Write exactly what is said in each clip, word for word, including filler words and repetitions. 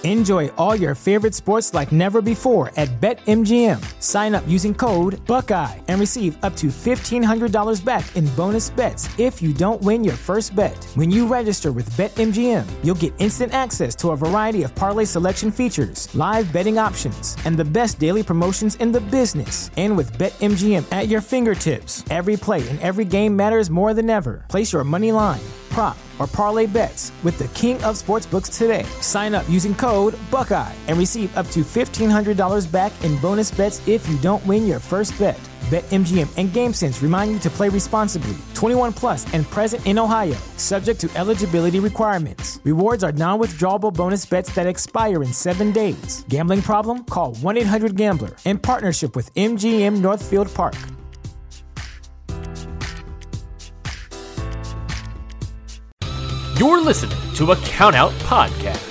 Enjoy all your favorite sports like never before at BetMGM. Sign up using code Buckeye and receive up to fifteen hundred dollars back in bonus bets if you don't win your first bet. When you register with BetMGM, you'll get instant access to a variety of parlay selection features, live betting options, and the best daily promotions in the business. And with BetMGM at your fingertips, every play and every game matters more than ever. Place your money line, prop, or parlay bets with the king of sportsbooks today. Sign up using code Buckeye and receive up to fifteen hundred dollars back in bonus bets if you don't win your first bet. BetMGM and GameSense remind you to play responsibly. twenty-one plus and present in Ohio, subject to eligibility requirements. Rewards are non-withdrawable bonus bets that expire in seven days. Gambling problem? Call one eight hundred gambler in partnership with M G M Northfield Park. You're listening to a Countout Podcast.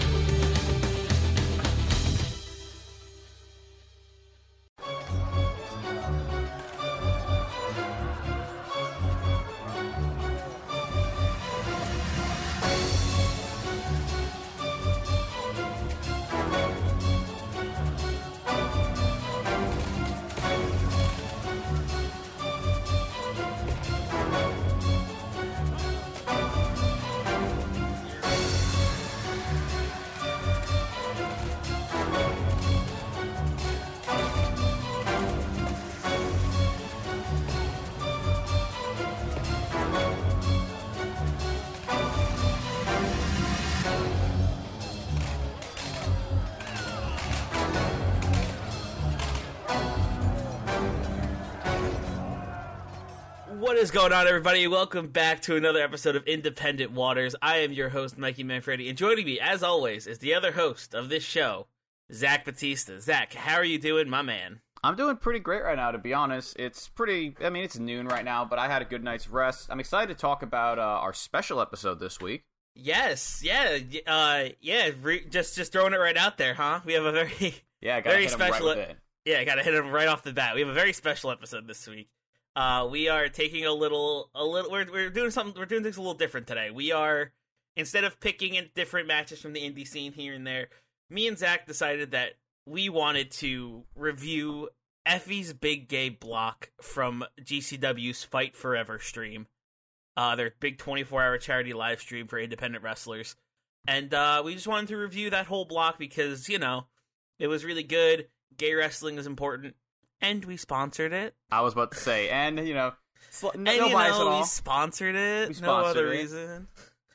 What is going on, everybody? Welcome back to another episode of Independent Waters. I am your host, Mikey Manfredi, and joining me, as always, is the other host of this show, Zach Batista. Zach, how are you doing, my man? I'm doing pretty great right now, to be honest. It's pretty, I mean, it's noon right now, but I had a good night's rest. I'm excited to talk about uh, our special episode this week. Yes, yeah, uh, yeah, re- just just throwing it right out there, huh? We have a very, yeah, gotta very hit 'em special, right with it. yeah, gotta hit him right off the bat. We have a very special episode this week. Uh, we are taking a little, a little. We're we're doing something. We're doing things a little different today. We are, instead of picking in different matches from the indie scene here and there, me and Zach decided that we wanted to review Effy's Big Gay Block from G C W's Fight Forever stream, uh, their big twenty-four hour charity live stream for independent wrestlers, and uh, we just wanted to review that whole block because, you know, it was really good. Gay wrestling is important. And we sponsored it. I was about to say, and, you know, sl- no, and, no you bias know, at all. we sponsored it. We no sponsored other it. reason.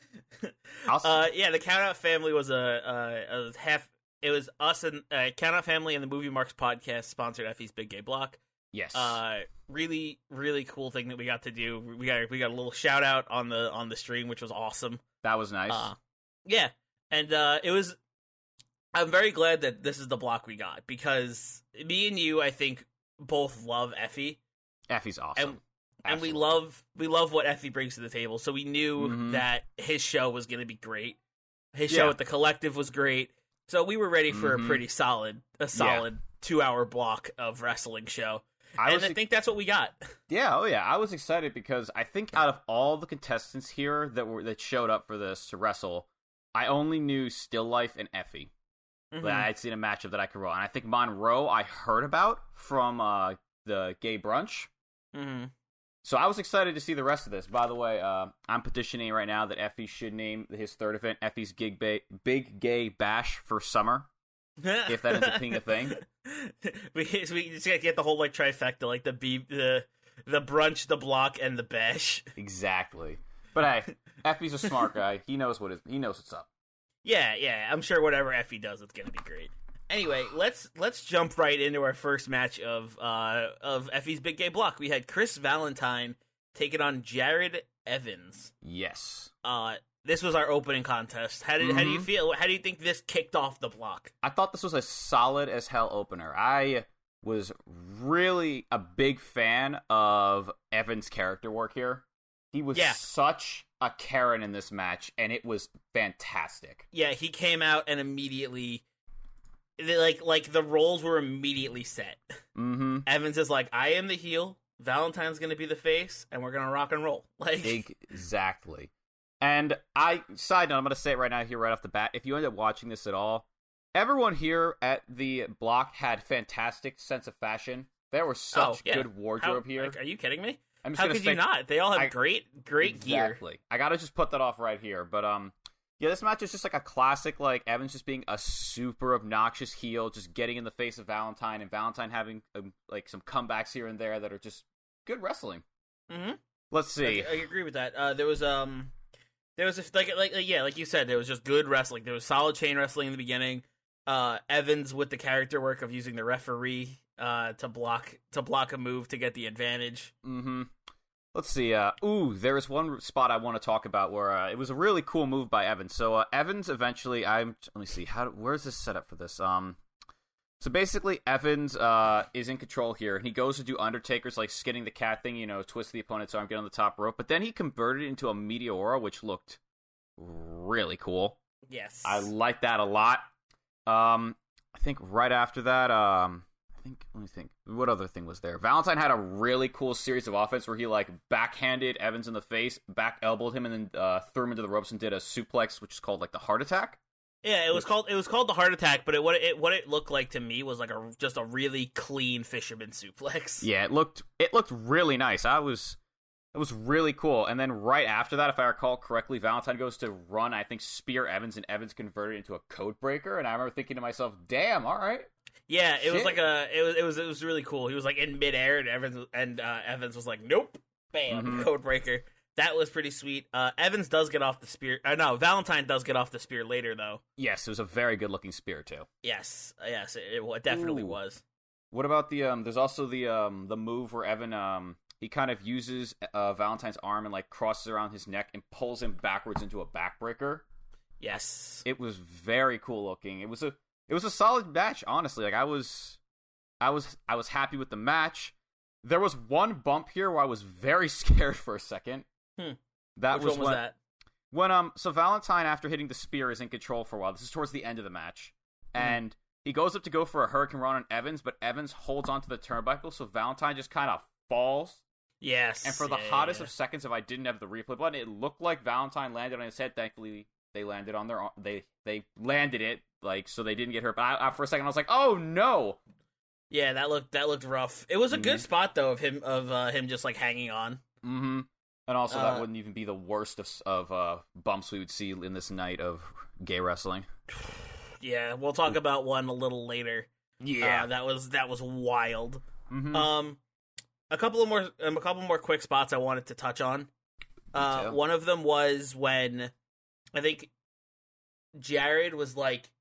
I'll uh, yeah, the Countout Family was a, a, a half. It was us and uh, Countout Family and the Movie Marks podcast sponsored Effy's Big Gay Block. Yes. Uh, really, really cool thing that we got to do. We got we got a little shout out on the on the stream, which was awesome. That was nice. Uh, yeah, and uh, it was. I'm very glad that this is the block we got because me and you, I think, both love Effy. Effy's awesome. And, and we love we love what Effy brings to the table. So we knew mm-hmm. that his show was going to be great. His yeah. show at the Collective was great. So we were ready for mm-hmm. a pretty solid, a solid yeah. two hour block of wrestling show. I and I think that's what we got. Yeah, oh yeah. I was excited because I think out of all the contestants here that were that showed up for this to wrestle, I only knew Still Life and Effy. Mm-hmm. But I had seen a matchup that I could roll. And I think Monroe I heard about from uh, the Gay Brunch. Mm-hmm. So I was excited to see the rest of this. By the way, uh, I'm petitioning right now that Effy should name his third event Effy's Gig ba- Big Gay Bash for summer. If that ends up being a thing. we, we just gotta get the whole like trifecta, like the B, the the brunch, the block, and the bash. Exactly. But hey, Effy's a smart guy. He knows what is, he knows what's up. Yeah, yeah, I'm sure whatever Effy does, it's gonna be great. Anyway, let's let's jump right into our first match of uh of Effy's Big Gay Block. We had Chris Valentine taking on Jared Evans. Yes. Uh, this was our opening contest. How did mm-hmm. how do you feel? How do you think this kicked off the block? I thought this was a solid as hell opener. I was really a big fan of Evans' character work here. He was yeah. such a Karen in this match, and it was fantastic. Yeah, he came out and immediately, like, like the roles were immediately set. Mm-hmm. Evans is like, I am the heel, Valentine's going to be the face, and we're going to rock and roll. Like Exactly. And I, side note, I'm going to say it right now here, right off the bat. If you end up watching this at all, everyone here at the block had fantastic sense of fashion. There was such oh, yeah. good wardrobe How, here. Like, are you kidding me? I'm just How gonna could say, you not? They all have I, great, great exactly. gear. Exactly. I got to just put that off right here. But, um, yeah, this match is just like a classic, like, Evans just being a super obnoxious heel, just getting in the face of Valentine, and Valentine having, um, like, some comebacks here and there that are just good wrestling. Mm-hmm. Let's see. I, I agree with that. Uh, there was, um... There was, a, like, like, yeah, like you said, there was just good wrestling. There was solid chain wrestling in the beginning. Uh, Evans with the character work of using the referee uh, to block to block a move to get the advantage. Mm-hmm. Let's see. Uh, ooh, there is one spot I want to talk about where uh, it was a really cool move by Evans. So uh, Evans eventually, I'm. Let me see. How? Where's this set up for this? Um. So basically, Evans uh, is in control here, and he goes to do Undertaker's, like, skinning the cat thing, you know, twist the opponent's arm, get on the top rope, but then he converted it into a Meteora, which looked really cool. Yes. I like that a lot. Um, I think right after that, um, I think, let me think, what other thing was there? Valentine had a really cool series of offense where he, like, backhanded Evans in the face, back elbowed him, and then uh, threw him into the ropes and did a suplex, which is called, like, the heart attack. Yeah, it was called it was called the heart attack, but it what it what it looked like to me was like a just a really clean fisherman suplex. Yeah, it looked it looked really nice. I was it was really cool. And then right after that, if I recall correctly, Valentine goes to run, I think, spear Evans, and Evans converted it into a code breaker. And I remember thinking to myself, "Damn, all right." Yeah, it Shit. was like a it was it was it was really cool. He was like in midair, and Evans and uh, Evans was like, "Nope, bam, mm-hmm. code breaker." That was pretty sweet. Uh, Evans does get off the spear. Uh, no, Valentine does get off the spear later, though. Yes, it was a very good-looking spear, too. Yes, yes, it, it definitely Ooh. was. What about the, um, there's also the, um, the move where Evan, um, he kind of uses, uh, Valentine's arm and, like, crosses around his neck and pulls him backwards into a backbreaker. Yes. It was very cool looking. It was a, it was a solid match, honestly. Like, I was, I was, I was happy with the match. There was one bump here where I was very scared for a second. Hmm. That Which was one was when, that? When um so Valentine, after hitting the spear, is in control for a while. This is towards the end of the match. Mm. And he goes up to go for a Hurricane Run on Evans, but Evans holds onto the turnbuckle, so Valentine just kind of falls. Yes. And for the yeah, hottest yeah. of seconds, if I didn't have the replay button, it looked like Valentine landed on his head. Thankfully, they landed on their they they landed it, like, so they didn't get hurt. But I, I, for a second, I was like, oh no. Yeah, that looked that looked rough. It was a mm-hmm. good spot though of him of uh, him just like hanging on. Mm-hmm. And also, uh, that wouldn't even be the worst of, of uh, bumps we would see in this night of gay wrestling. Yeah, we'll talk about one a little later. Yeah, uh, that was that was wild. Mm-hmm. Um, a couple of more, um, a couple more quick spots I wanted to touch on. Uh, one of them was when I think Jared was like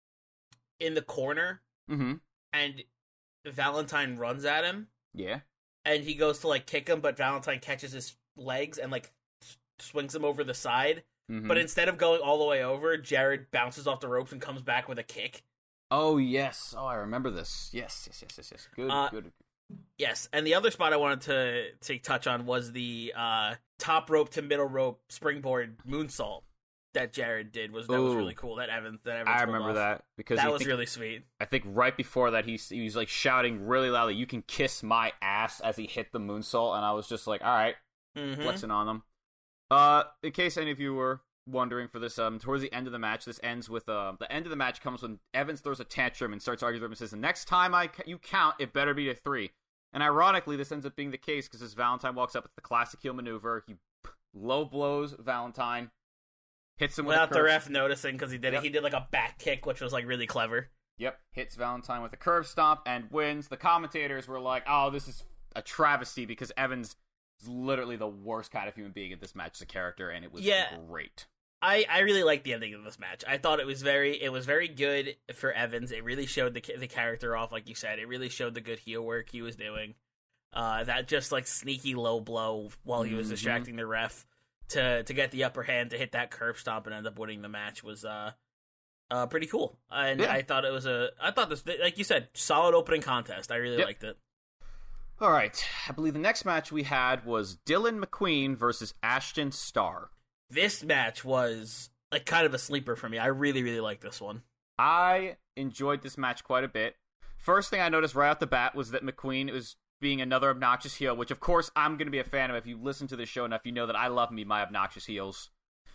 in the corner, mm-hmm. and Valentine runs at him. Yeah, and he goes to like kick him, but Valentine catches his legs and like swings him over the side. mm-hmm. But instead of going all the way over, Jared bounces off the ropes and comes back with a kick. Oh yes, oh I remember this. Yes, yes, yes, yes, yes. Good, uh, good. Yes, and the other spot I wanted to to touch on was the uh, top rope to middle rope springboard moonsault that Jared did. Was that Ooh. was really cool. That Evans, that Evans I remember off. that because that was think, really sweet. I think right before that he he was like shouting really loudly, "You can kiss my ass!" as he hit the moonsault, and I was just like, "All right." Mm-hmm. Flexing on them. Uh, in case any of you were wondering for this, um, towards the end of the match, this ends with uh, the end of the match comes when Evans throws a tantrum and starts arguing with him and says, "The next time I you count, it better be a three." And ironically, this ends up being the case because as Valentine walks up with the classic heel maneuver, he low blows Valentine, hits him without with a the curve. ref noticing because he did Yep. it. He did like a back kick, which was like really clever. Yep, hits Valentine with a curve stomp and wins. The commentators were like, "Oh, this is a travesty," because Evans is literally the worst kind of human being in this match as a character, and it was Yeah. great. I, I really liked the ending of this match. I thought it was very it was very good for Evans. It really showed the the character off, like you said. It really showed the good heel work he was doing. Uh, that just like sneaky low blow while he was mm-hmm. distracting the ref to to get the upper hand to hit that curb stomp and end up winning the match was uh uh pretty cool. And yeah. I thought it was a I thought this, like you said, solid opening contest. I really yep. liked it. All right, I believe the next match we had was Dylan McQueen versus Ashton Starr. This match was like kind of a sleeper for me. I really, really like this one. I enjoyed this match quite a bit. First thing I noticed right off the bat was that McQueen was being another obnoxious heel, which of course I'm going to be a fan of. If you listen to this show enough, you know that I love me my obnoxious heels.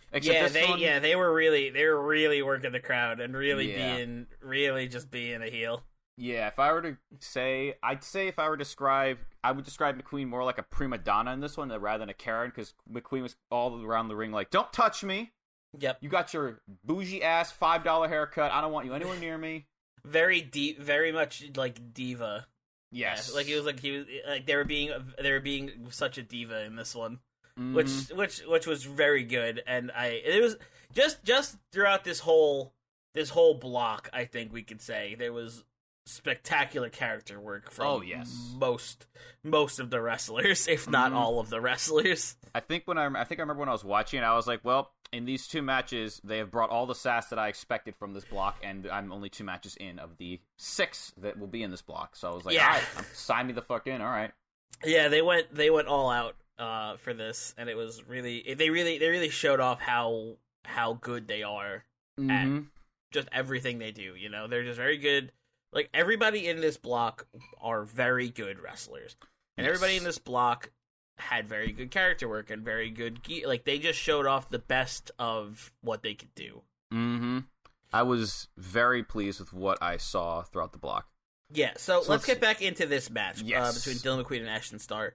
Except yeah, this they one, yeah they were really they were really working the crowd and really Yeah. being really just being a heel. Yeah, if I were to say, I'd say if I were to describe, I would describe McQueen more like a prima donna in this one rather than a Karen, because McQueen was all around the ring like, "Don't touch me. Yep, You got your bougie ass five dollar haircut. I don't want you anywhere near me." very deep, very much like diva. Yes, Yeah, like he was like he was like they were being they were being such a diva in this one. Mhm. which which which was very good, and I it was just just throughout this whole this whole block, I think we could say there was spectacular character work from Oh, yes. most most of the wrestlers, if not Mhm. all of the wrestlers. I think when I, I think I remember when I was watching it, I was like, well, in these two matches, they have brought all the sass that I expected from this block, and I'm only two matches in of the six that will be in this block. So I was like, Yeah. all right, I'm, sign me the fuck in. All right. Yeah, they went they went all out uh, for this, and it was really they really they really showed off how how good they are Mhm. just everything they do. You know, they're just very good. Like everybody in this block are very good wrestlers, and Yes. everybody in this block had very good character work and very good ge- like they just showed off the best of what they could do. Mm-hmm. I was very pleased with what I saw throughout the block. Yeah, so, So let's, let's- get back into this match uh, Yes. between Dylan McQueen and Ashton Starr.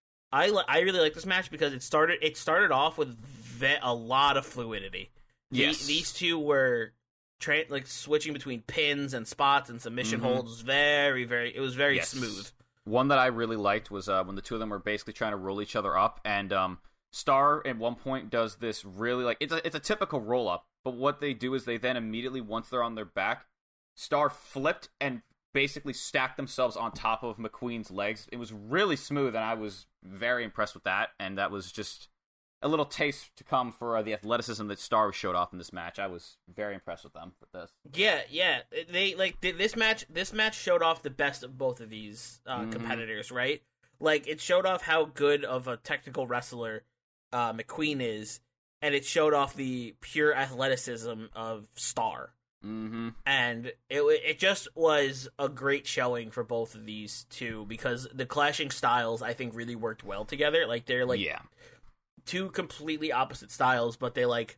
I li- I really like this match because it started it started off with ve- a lot of fluidity. The- Yes. these two were tra- like switching between pins and spots and submission Mhm. holds. Was very very it was very Yes. smooth. One that I really liked was uh, when the two of them were basically trying to roll each other up, and um, Star at one point does this really like it's a it's a typical roll up, but what they do is they then immediately once they're on their back, Star flipped and basically stacked themselves on top of McQueen's legs. It was really smooth, and I was very impressed with that. And that was just a little taste to come for uh, the athleticism that Star showed off in this match. I was very impressed with them with this. Yeah, yeah. They like th- this match. This match showed off the best of both of these uh, Mhm. competitors, right? Like it showed off how good of a technical wrestler uh, McQueen is, and it showed off the pure athleticism of Starr. Mm-hmm. And it wa- it just was a great showing for both of these two because the clashing styles I think really worked well together. Like they're like yeah. two completely opposite styles, but they like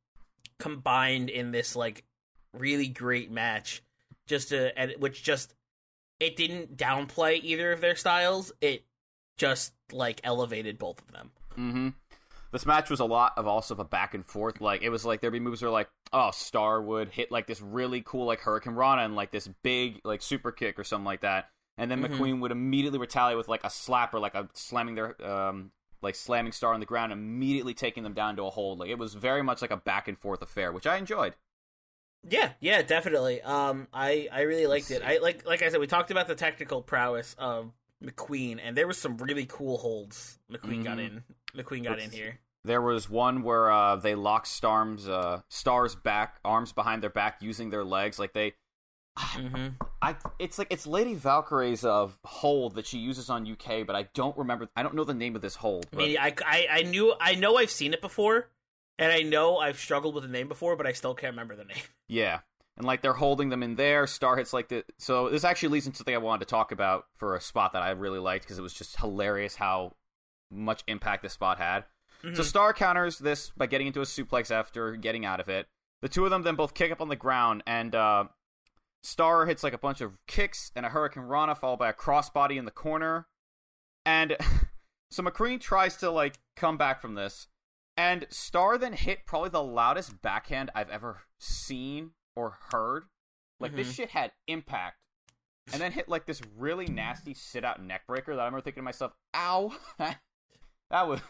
combined in this like really great match. Just to and which just it didn't downplay either of their styles. It just like elevated both of them. Mm-hmm. This match was a lot of also of a back and forth. Like it was like there'd be moves where like, oh, Star would hit like this really cool like Hurricane Rana and like this big like super kick or something like that, and then Mhm. McQueen would immediately retaliate with like a slap or like a slamming their um like slamming Star on the ground, immediately taking them down to a hold. Like it was very much like a back and forth affair, which I enjoyed. Yeah, yeah, definitely. Um, I I really liked Let's it. I like like I said, we talked about the technical prowess of McQueen, and there was some really cool holds McQueen got Mhm. in. McQueen got in Let's- here. There was one where uh, they locked Star's uh, Star's back, arms behind their back, using their legs. Like they, Mm-hmm. I, it's like it's Lady Valkyrie's uh, hold that she uses on U K, but I don't remember. I don't know the name of this hold. I but- mean, I, I I knew I know I've seen it before, and I know I've struggled with the name before, but I still can't remember the name. Yeah, and like they're holding them in there. Star hits like the. So this actually leads into something I wanted to talk about for a spot that I really liked because it was just hilarious how much impact this spot had. So Mhm. Star counters this by getting into a suplex after getting out of it. The two of them then both kick up on the ground, and uh, Star hits like a bunch of kicks and a Hurricane Rana followed by a crossbody in the corner. And so McQueen tries to like come back from this, and Star then hit probably the loudest backhand I've ever seen or heard. Like Mhm. this shit had impact. And then hit like this really nasty sit out neck breaker that I remember thinking to myself, ow. That was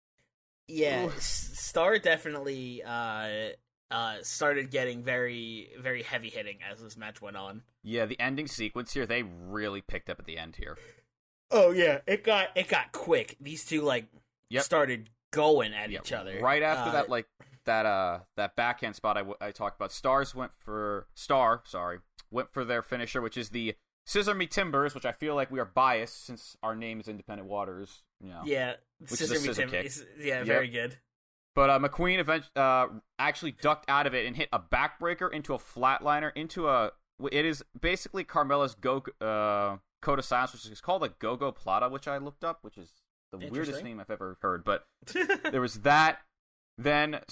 Yeah, Oof. S- Star definitely uh uh started getting very very heavy hitting as this match went on. Yeah, the ending sequence here, they really picked up at the end here. Oh yeah, it got it got quick. These two like Yep. started going at Yeah, each other right after Uh, that, like that uh that backhand spot I, w- I talked about. Stars went for Star, sorry, went for their finisher, which is the Scissor Me Timbers, which I feel like we are biased since our name is Independent Waters. You know. Yeah, Which is Scissor a Me scissor Tim- kick. is- Yeah, Yep. very good. But uh, McQueen event- uh, actually ducked out of it and hit a backbreaker into a flatliner into a. It is basically Carmella's go uh, Code of Silence, which is called a Go-Go Plata, which I looked up, which is the weirdest Interesting. name I've ever heard. But there was that. Then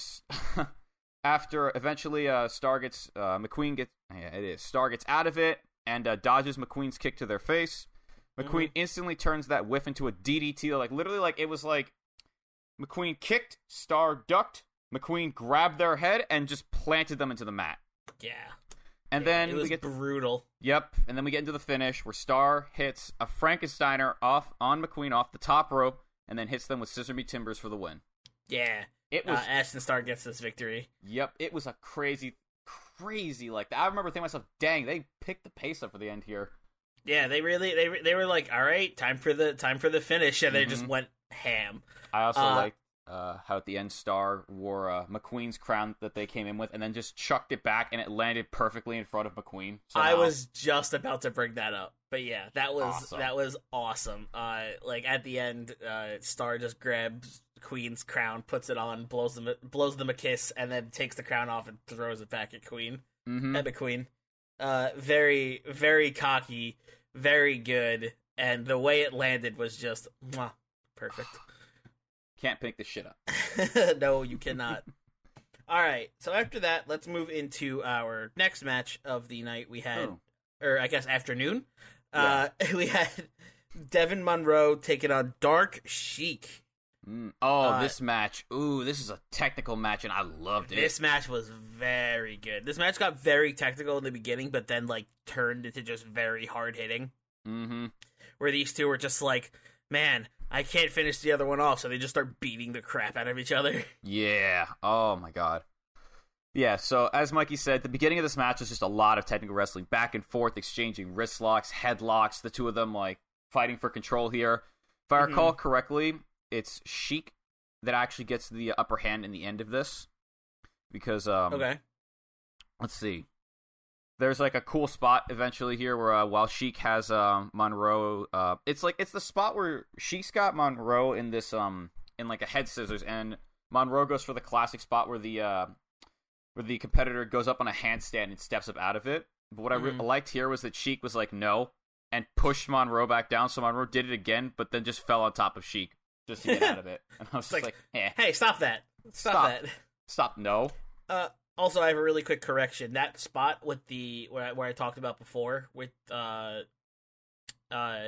after eventually uh, Star gets uh, McQueen gets yeah, it is Star gets out of it and uh, dodges McQueen's kick to their face. McQueen mm-hmm. instantly turns that whiff into a D D T. Like literally, like it was like McQueen kicked, Star ducked, McQueen grabbed their head and just planted them into the mat. Yeah. And yeah, then it was we get brutal. Yep, and then we get into the finish where Star hits a Frankensteiner off on McQueen off the top rope, and then hits them with Scissor Me Timbers for the win. Yeah, it was. Uh, Ashton Starr gets this victory. Yep, it was a crazy, crazy. Like I remember thinking to myself, "Dang, they picked the pace up for the end here." Yeah, they really they they were like, "All right, time for the time for the finish," and they mm-hmm. just went ham. I also uh, liked uh, how at the end Star wore uh, McQueen's crown that they came in with, and then just chucked it back, and it landed perfectly in front of McQueen. Somehow. I was just about to bring that up, but yeah, that was awesome. that was awesome. Uh, like at the end, uh, Star just grabs Queen's crown, puts it on, blows them blows them a kiss, and then takes the crown off and throws it back at Queen. Mm-hmm. At McQueen. Uh, very very cocky, very good, and the way it landed was just mwah, perfect. Can't pick this shit up. No, you cannot. All right, so after that, let's move into our next match of the night. We had, oh. or I guess afternoon. Yeah. Uh, we had Devin Monroe taking on Dark Sheik. Mm. Oh, uh, this match. Ooh, this is a technical match, and I loved it. This match was very good. This match got very technical in the beginning, but then, like, turned into just very hard-hitting. Mm-hmm. Where these two were just like, man, I can't finish the other one off, so they just start beating the crap out of each other. Yeah. Oh, my God. Yeah, so as Mikey said, the beginning of this match was just a lot of technical wrestling, back and forth, exchanging wrist locks, headlocks, the two of them, like, fighting for control here. If I recall mm-hmm. correctly, it's Sheik that actually gets the upper hand in the end of this. Because, um... Okay. Let's see. There's, like, a cool spot eventually here where, uh, while Sheik has, um, Monroe, uh... It's, like, it's the spot where Sheik's got Monroe in this, um... in, like, a head scissors, and Monroe goes for the classic spot where the, uh... where the competitor goes up on a handstand and steps up out of it. But what mm-hmm. I re- liked here was that Sheik was like, no, and pushed Monroe back down, so Monroe did it again, but then just fell on top of Sheik just to get out of it. And I was just like, like eh. Hey, stop that. Stop, stop that. Stop, no. Uh, also, I have a really quick correction. That spot with the, where I, where I talked about before, with, uh, uh,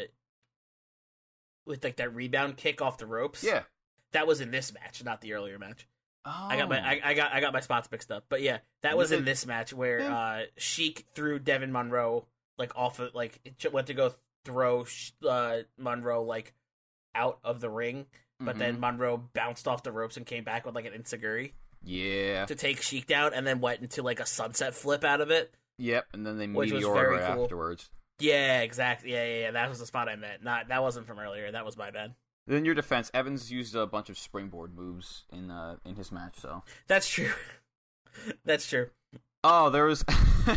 with like that rebound kick off the ropes. Yeah. That was in this match, not the earlier match. Oh. I got my I, I got I got my spots mixed up, but yeah, that was in this match where yeah. uh, Sheik threw Devin Monroe like off of like went to go throw uh, Monroe like out of the ring, but mm-hmm. then Monroe bounced off the ropes and came back with like an enziguri. Yeah, to take Sheik down, and then went into like a sunset flip out of it. Yep, and then they which was meteored very right cool. afterwards. Yeah, exactly. Yeah, yeah, yeah. That was the spot I meant. Not that wasn't from earlier. That was my bad. In your defense, Evans used a bunch of springboard moves in uh, in his match, so that's true. That's true. Oh, there was.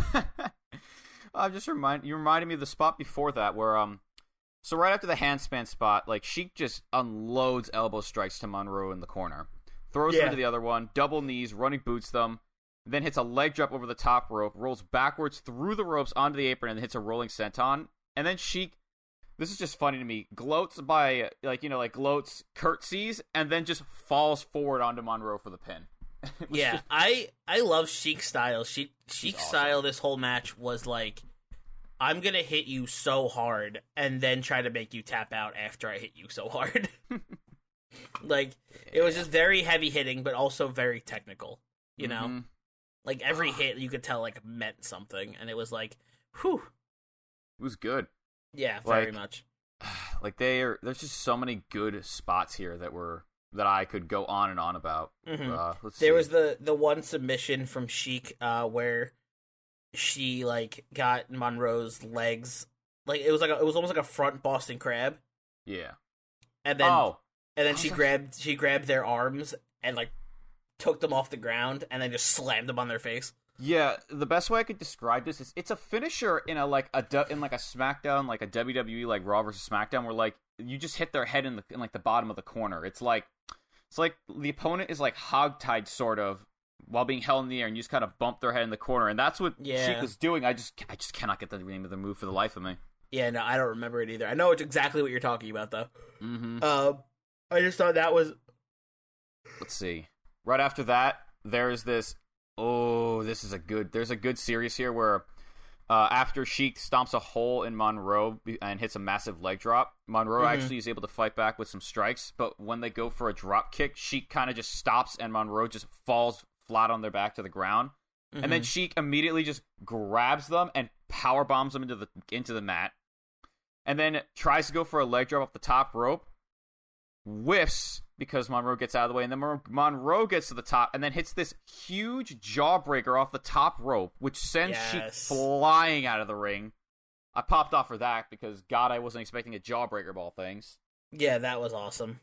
I just remind you reminded me of the spot before that where um, so right after the handspan spot, like Sheik just unloads elbow strikes to Monroe in the corner, throws yeah. them to the other one, double knees, running boots them, then hits a leg drop over the top rope, rolls backwards through the ropes onto the apron, and hits a rolling senton, and then Sheik. This is just funny to me. Gloats by, like, you know, like, gloats, curtsies, and then just falls forward onto Monroe for the pin. Yeah, just... I I love Sheik's style. Sheik, Sheik's awesome. style this whole match was like, I'm going to hit you so hard and then try to make you tap out after I hit you so hard. Like, yeah. It was just very heavy hitting, but also very technical, you know? Mm-hmm. Like, every hit you could tell, like, meant something, and it was like, whew. It was good. Yeah, very like, much. Like they are, there's just so many good spots here that were that I could go on and on about. Mm-hmm. Uh, let's there see. was the the one submission from Sheik uh, where she like got Monroe's legs, like it was like a, it was almost like a front Boston Crab. Yeah. And then oh. and then she grabbed she grabbed their arms and like took them off the ground and then just slammed them on their face. Yeah, the best way I could describe this is it's a finisher in a like a in like a SmackDown, like a W W E like Raw versus SmackDown, where like you just hit their head in the in like the bottom of the corner. It's like it's like the opponent is like hogtied sort of while being held in the air, and you just kind of bump their head in the corner, and that's what yeah. Sheik was doing. I just I just cannot get the name of the move for the life of me. Yeah, no, I don't remember it either. I know it's exactly what you're talking about though. Mm-hmm. Uh, I just thought that was. Let's see. right after that, there's this. Oh, this is a good. There's a good series here where. Uh, after Sheik stomps a hole in Monroe and hits a massive leg drop, Monroe mm-hmm. actually is able to fight back with some strikes, but when they go for a drop kick, Sheik kind of just stops and Monroe just falls flat on their back to the ground. Mm-hmm. And then Sheik immediately just grabs them and power bombs them into the into the mat. And then tries to go for a leg drop off the top rope, whiffs because Monroe gets out of the way, and then Mon- Monroe gets to the top and then hits this huge jawbreaker off the top rope, which sends yes. Sheik flying out of the ring. I popped off for that because, God, I wasn't expecting a jawbreaker of all things. Yeah, that was awesome.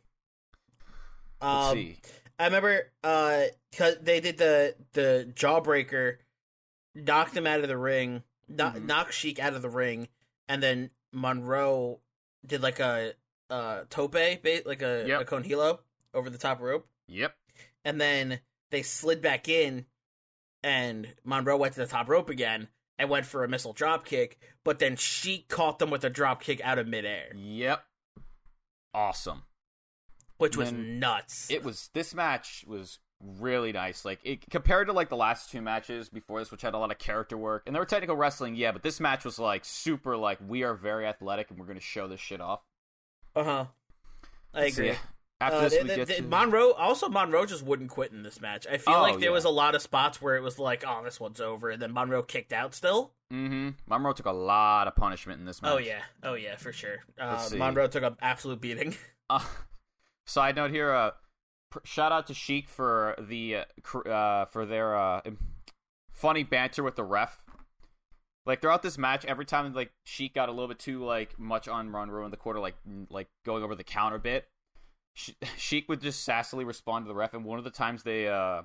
Let's um, see. I remember uh, cause they did the, the jawbreaker, knocked him out of the ring, knock, mm-hmm. knocked Sheik out of the ring, and then Monroe did like a Uh, tope, like a, yep. a con hilo over the top rope. Yep. And then they slid back in, and Monroe went to the top rope again and went for a missile drop kick, but then she caught them with a drop kick out of midair. Yep. Awesome. Which was nuts. It was, this match was really nice. Like, it, compared to, like, the last two matches before this, which had a lot of character work, and they were technical wrestling, yeah, but this match was, like, super, like, we are very athletic, and we're going to show this shit off. Uh-huh. I agree. So, yeah. After uh, this, they, we they, get they, to... Monroe, also Monroe just wouldn't quit in this match. I feel oh, like there yeah. was a lot of spots where it was like, oh, this one's over, and then Monroe kicked out still. Mm-hmm. Monroe took a lot of punishment in this match. Oh, yeah. Oh, yeah, for sure. Uh, Monroe took an absolute beating. Uh, side note here, uh, pr- shout out to Sheik for the uh, cr- uh, for their uh, funny banter with the ref. Like, throughout this match, every time, like, Sheik got a little bit too, like, much on Monroe in the quarter, like, like going over the counter bit, She- Sheik would just sassily respond to the ref, and one of the times they, uh,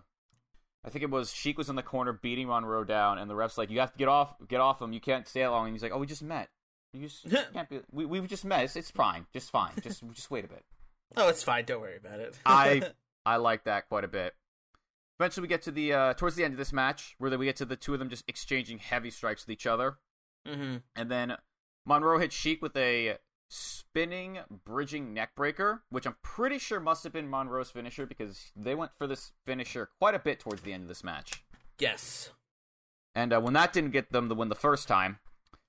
I think it was, Sheik was in the corner beating Monroe down, and the ref's like, you have to get off, get off him, you can't stay that long, and he's like, oh, we just met. You just you can't be, we, we just met, it's, it's fine, just fine, just, just wait a bit. Oh, it's fine, don't worry about it. I, I like that quite a bit. Eventually, we get to the uh, towards the end of this match, where we get to the two of them just exchanging heavy strikes with each other, mm-hmm. and then Monroe hits Sheik with a spinning bridging neckbreaker, which I'm pretty sure must have been Monroe's finisher because they went for this finisher quite a bit towards the end of this match. Yes, and uh, when that didn't get them to win the first time,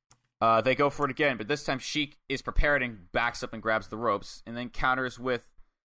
uh, they go for it again, but this time Sheik is prepared and backs up and grabs the ropes, and then counters with,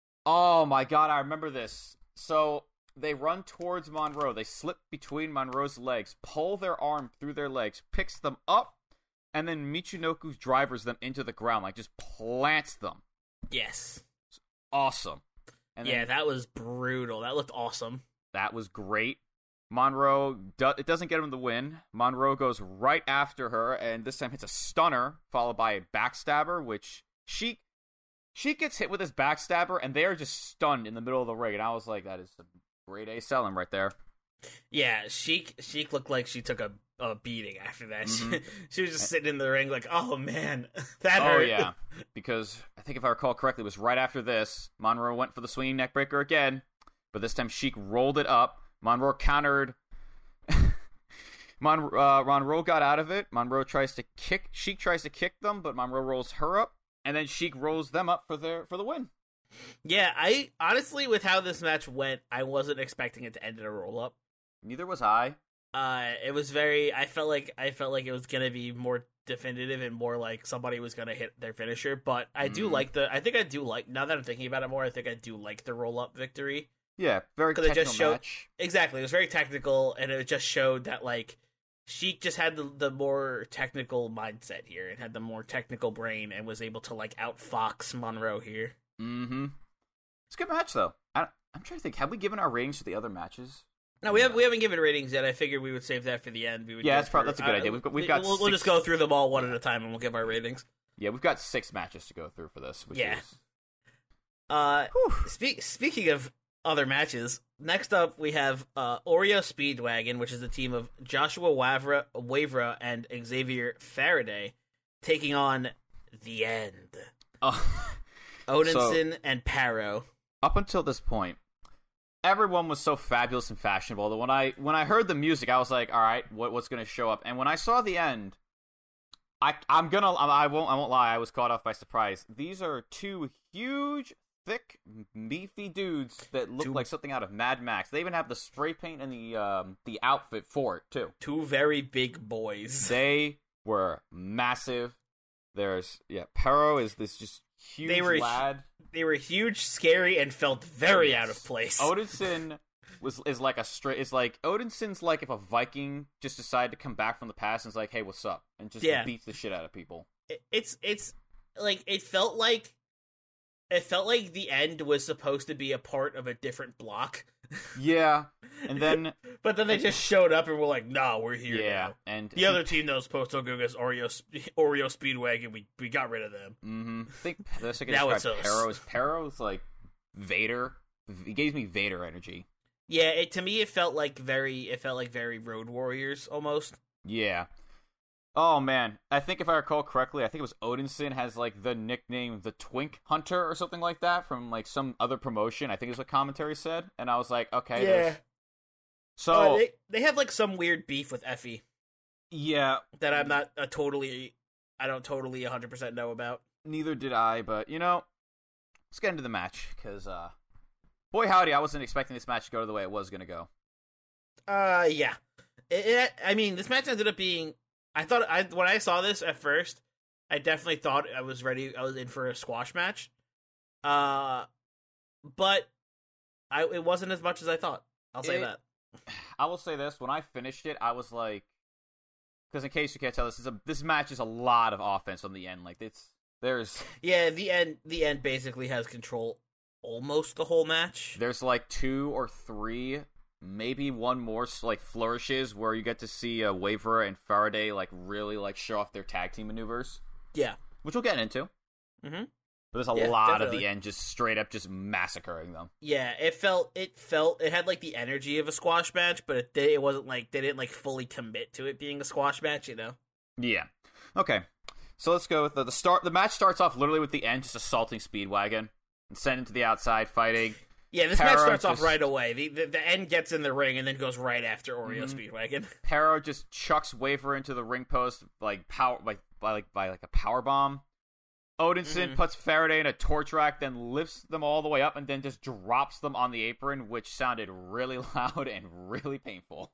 oh my God, I remember this. So. They run towards Monroe. They slip between Monroe's legs, pull their arm through their legs, picks them up, and then Michinoku drivers them into the ground, like just plants them. Yes. It's awesome. And yeah, that was brutal. That looked awesome. That was great. Monroe, do- it doesn't get him the win. Monroe goes right after her, and this time hits a stunner, followed by a backstabber, which Sheik, Sheik gets hit with his backstabber, and they are just stunned in the middle of the ring. And I was like, that is some grade A selling right there. Yeah, Sheik Sheik looked like she took a, a beating after that. Mm-hmm. She, she was just sitting in the ring like, oh man, that oh, hurt. Oh yeah, because I think if I recall correctly, it was right after this, Monroe went for the swinging neckbreaker again, but this time Sheik rolled it up. Monroe countered. Mon- uh, Monroe got out of it. Monroe tries to kick. Sheik tries to kick them, but Monroe rolls her up, and then Sheik rolls them up for their for the win. Yeah, I honestly, with how this match went, I wasn't expecting it to end in a roll up. Neither was I. Uh, it was very. I felt like I felt like it was gonna be more definitive and more like somebody was gonna hit their finisher. But I do Mm. like the. I think I do like now that I'm thinking about it more. I think I do like the roll up victory. Yeah, very 'Cause it technical just showed- match. Exactly, it was very technical, and it just showed that like Sheik just had the, the more technical mindset here and had the more technical brain and was able to like outfox Monroe here. Mm-hmm. It's a good match though. I, I'm trying to think. Have we given our ratings for the other matches? No, we have we haven't given ratings yet. I figured we would save that for the end. We would Yeah, go that's probably through- that's a good uh, idea. We've got we've got we'll, we'll six, just go through them all one at a time and we'll give our ratings. Yeah, we've got six matches to go through for this. Which Yeah. Is... Uh, speak, speaking of other matches, next up we have uh, Oreo Speedwagon, which is the team of Joshua Wavra, Wavra and Xavier Faraday, taking on The End. Oh. Odinson So- and Paro. Up until this point, everyone was so fabulous and fashionable that when I when I heard the music, I was like, "All right, what what's going to show up?" And when I saw the end, I I'm gonna I won't I won't lie, I was caught off by surprise. These are two huge, thick, beefy dudes that look Two- like something out of Mad Max. They even have the spray paint and the um, the outfit for it, too. Two very big boys. They were massive. There's, yeah, Pero is this just huge They were- lad. They were huge, scary, and felt very Yes. out of place. Odinson was is like a straight. Is like Odinson's like if a Viking just decided to come back from the past and is like, "Hey, what's up?" and just Yeah. beats the shit out of people. It- It's it's like it felt like it felt like the end was supposed to be a part of a different block. Yeah, and then But then they just showed up and were like, "Nah, we're here yeah, now." and The other team that was supposed to go against Oreo Oreo Speedwagon, we we got rid of them. Mm-hmm. I think that's like Now I it's describe us. Pero is Pero's like Vader. He gave me Vader energy. Yeah, it to me it felt like very it felt like very Road Warriors almost. Yeah. Oh man, I think if I recall correctly, I think it was Odinson has like the nickname the Twink Hunter or something like that from like some other promotion. I think is what commentary said, and I was like, okay, there's- So Oh, they they have like some weird beef with Effie yeah, that I'm not a totally I don't totally one hundred percent know about. neither did I, but you know, let's get into the match because uh, boy howdy, I wasn't expecting this match to go the way it was gonna go. Uh, yeah. It, it, I mean, this match ended up being. I thought I when I saw this at first, I definitely thought I was ready. I was in for a squash match. Uh, but I it wasn't as much as I thought. I'll say It- that. I will say this: when I finished it, I was like, because in case you can't tell, this is a this match is a lot of offense on the end. Like it's there's Yeah, the end. The end basically has control almost the whole match. there's like two or three, maybe one more like flourishes where you get to see uh, Waver and Faraday like really like show off their tag team maneuvers, Yeah. which we'll get into. Mhm. But there's a Yeah, lot definitely. of the end just straight up just massacring them. Yeah, it felt it felt it had like the energy of a squash match, but it it wasn't like they didn't like fully commit to it being a squash match. You know. Yeah. Okay. So let's go with the, the start. The match starts off literally with the end just assaulting Speedwagon and sending to the outside fighting. Yeah, this match Para starts off just- right away. The, the the end gets in the ring and then goes right after Oreo Mhm. Speedwagon. Pero just chucks Waver into the ring post like power like by like by like a power bomb. Odinson Mhm. puts Faraday in a torch rack, then lifts them all the way up, and then just drops them on the apron, which sounded really loud and really painful.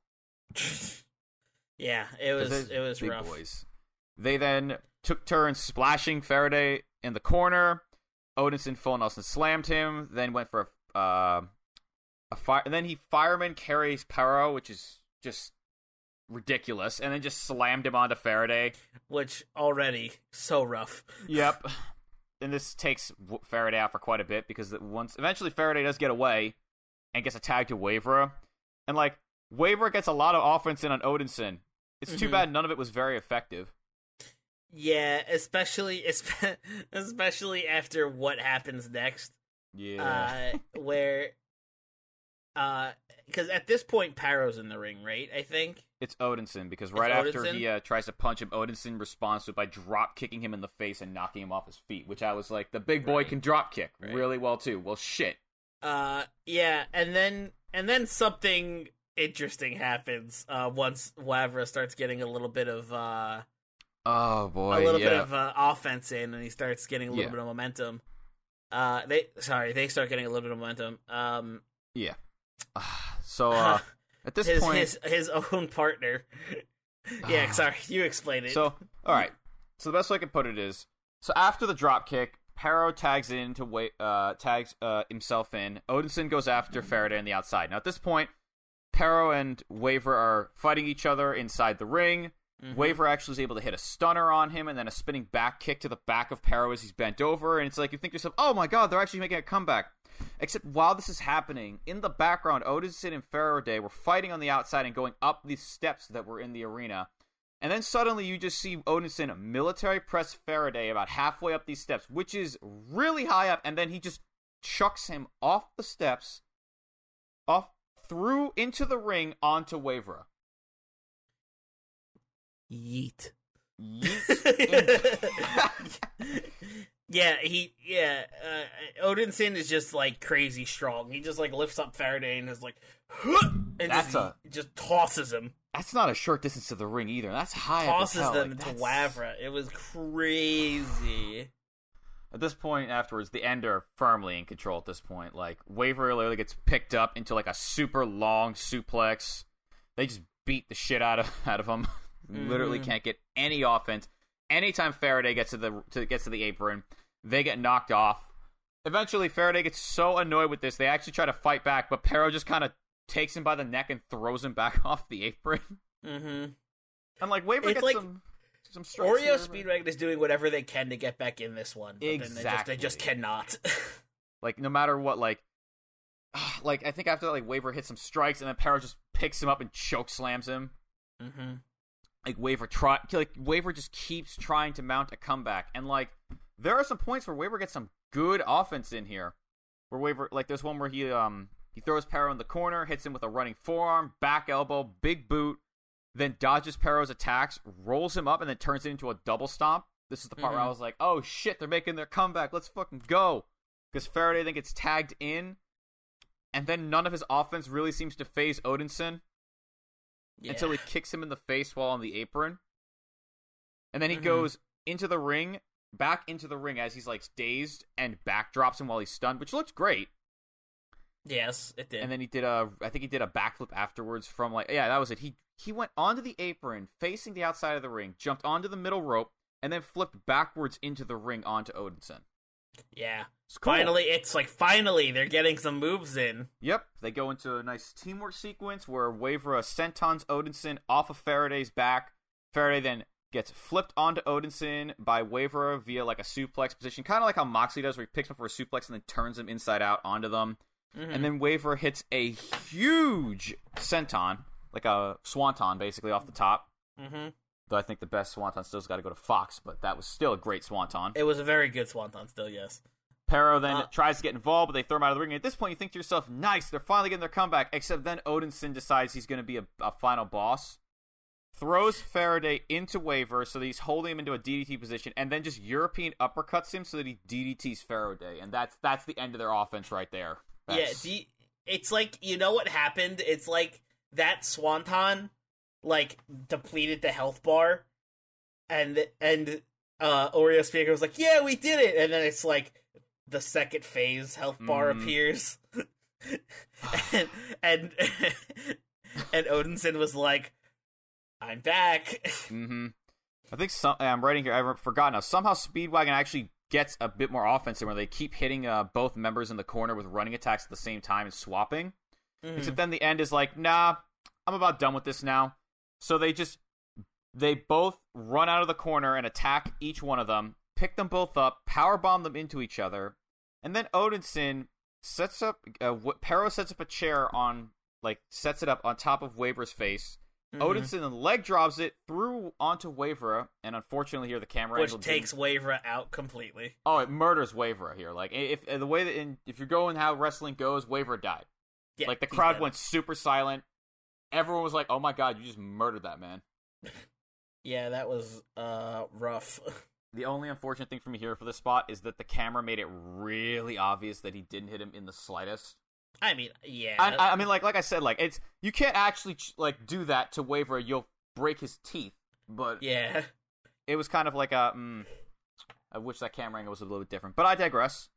Yeah, it 'Cause was they're it was big rough. boys. They then took turns splashing Faraday in the corner. Odinson full Nelson slammed him, then went for a uh, a fire. And then he fireman carries Pero, which is just ridiculous, and then just slammed him onto Faraday. Which already so rough. Yep. And this takes W- Faraday out for quite a bit because it once eventually Faraday does get away and gets a tag to Waver. And like Waver gets a lot of offense in on Odinson. It's too Mhm. bad none of it was very effective. Yeah, especially espe- especially after what happens next. Yeah. Uh, where, uh, because at this point Paro's in the ring, right? I think. It's Odinson because right It's after Odinson? he uh, tries to punch him, Odinson responds to it by drop kicking him in the face and knocking him off his feet. Which I was like, the big boy Right. can drop kick Right. really well too. Well, shit. Uh, yeah, and then and then something interesting happens. Uh, once Wavra starts getting a little bit of uh. Oh boy, a little yeah. bit of uh, offense in, and he starts getting a little Yeah. bit of momentum. Uh, they sorry, they start getting a little bit of momentum. Um, yeah. So uh, at this his point, his his own partner. yeah, sorry, you explain it. So, all right. So the best way I can put it is, so after the drop kick, Pero tags in to wait, uh, tags uh, himself in. Odinson goes after Faraday on the outside. Now at this point, Pero and Waver are fighting each other inside the ring. Mhm. Waver actually is able to hit a stunner on him and then a spinning back kick to the back of Pero as he's bent over. And it's like you think to yourself, oh my god, they're actually making a comeback. Except while this is happening, in the background, Odinson and Faraday were fighting on the outside and going up these steps that were in the arena. And then suddenly you just see Odinson military press Faraday about halfway up these steps, which is really high up, and then he just chucks him off the steps, off through into the ring onto Waver. Yeet. Yeet. yeah, he yeah. Uh, Odinson is just like crazy strong. He just like lifts up Faraday and is like, and That's just, a- just tosses him. That's not a short distance to the ring either. That's high up as Tosses hell. them Like, to that's- Wavra. It was crazy. at this point afterwards, the End are firmly in control at this point. Like, Waver literally gets picked up into, like, a super long suplex. They just beat the shit out of out of him. Mm. Literally can't get any offense. Anytime Faraday gets to the to, gets to the apron, they get knocked off. Eventually, Faraday gets so annoyed with this, they actually try to fight back, but Pero just kind of takes him by the neck and throws him back off the apron. Mm-hmm. And, like, Waver it's gets like, some... Some Oreo here, Speedwagon is doing whatever they can to get back in this one. But exactly. Then they, just, they just cannot. Like, no matter what, like... Like, I think after that, like, Waver hits some strikes, and then Pero just picks him up and choke slams him. Mm-hmm. Like, Waver try... Like, Waver just keeps trying to mount a comeback. And, like, there are some points where Waver gets some good offense in here. Where Waver... Like, there's one where he, um... He throws Pero in the corner, hits him with a running forearm, back elbow, big boot, then dodges Pero's attacks, rolls him up, and then turns it into a double stomp. This is the part mm-hmm. where I was like, oh shit, they're making their comeback. Let's fucking go. Because Faraday then gets tagged in, and then none of his offense really seems to phase Odinson yeah. until he kicks him in the face while on the apron. And then he mm-hmm. goes into the ring, back into the ring as he's like dazed, and backdrops him while he's stunned, which looked great. Yes, it did. And then he did a, I think he did a backflip afterwards from like, yeah, that was it. He he went onto the apron, facing the outside of the ring, jumped onto the middle rope, and then flipped backwards into the ring onto Odinson. Yeah. It's cool. Finally, it's like, finally, they're getting some moves in. Yep. They go into a nice teamwork sequence where Wavera sentons Odinson off of Faraday's back. Faraday then gets flipped onto Odinson by Wavera via like a suplex position, kind of like how Moxley does, where he picks him for a suplex and then turns him inside out onto them. Mm-hmm. And then Wavera hits a huge senton, like a swanton, basically, off the top. Mm-hmm. Though I think the best swanton still's got to go to Fox, but that was still a great swanton. It was a very good swanton still, yes. Pero then uh, tries to get involved, but they throw him out of the ring. And at this point, you think to yourself, nice, they're finally getting their comeback. Except then Odinson decides he's going to be a, a final boss. Throws Faraday into Waver so that he's holding him into a D D T position, and then just European uppercuts him so that he D D Ts Faraday. And that's that's the end of their offense right there. That's... Yeah, D- it's like, you know what happened? It's like that swanton, like, depleted the health bar, and and uh, Oreo Speaker was like, yeah, we did it! And then it's like, the second phase health bar mm. appears. and, and, and Odinson was like, I'm back. Mm-hmm. I think some, I'm writing here, I forgot now, somehow Speedwagon actually gets a bit more offensive where they keep hitting uh, both members in the corner with running attacks at the same time and swapping. Mm-hmm. Except then the End is like, nah, I'm about done with this now. So they just, they both run out of the corner and attack each one of them, pick them both up, powerbomb them into each other, and then Odinson sets up, uh, Pero sets up a chair on, like, sets it up on top of Wavera's face. Mm-hmm. Odinson leg drops it through onto Wavera, and unfortunately here the camera which angle takes didn't... Wavera out completely. Oh, it murders Wavera here. Like, if the way that in, if you're going how wrestling goes, Wavera died. Yeah, like the crowd went super silent. Everyone was like, "Oh my god, you just murdered that man." Yeah, that was uh rough. The only unfortunate thing for me here for this spot is that the camera made it really obvious that he didn't hit him in the slightest. I mean, yeah. I, I mean, like like I said, like it's you can't actually like do that to Wavera. You'll break his teeth. But yeah, it was kind of like a. Mm, I wish that camera angle was a little bit different, but I digress.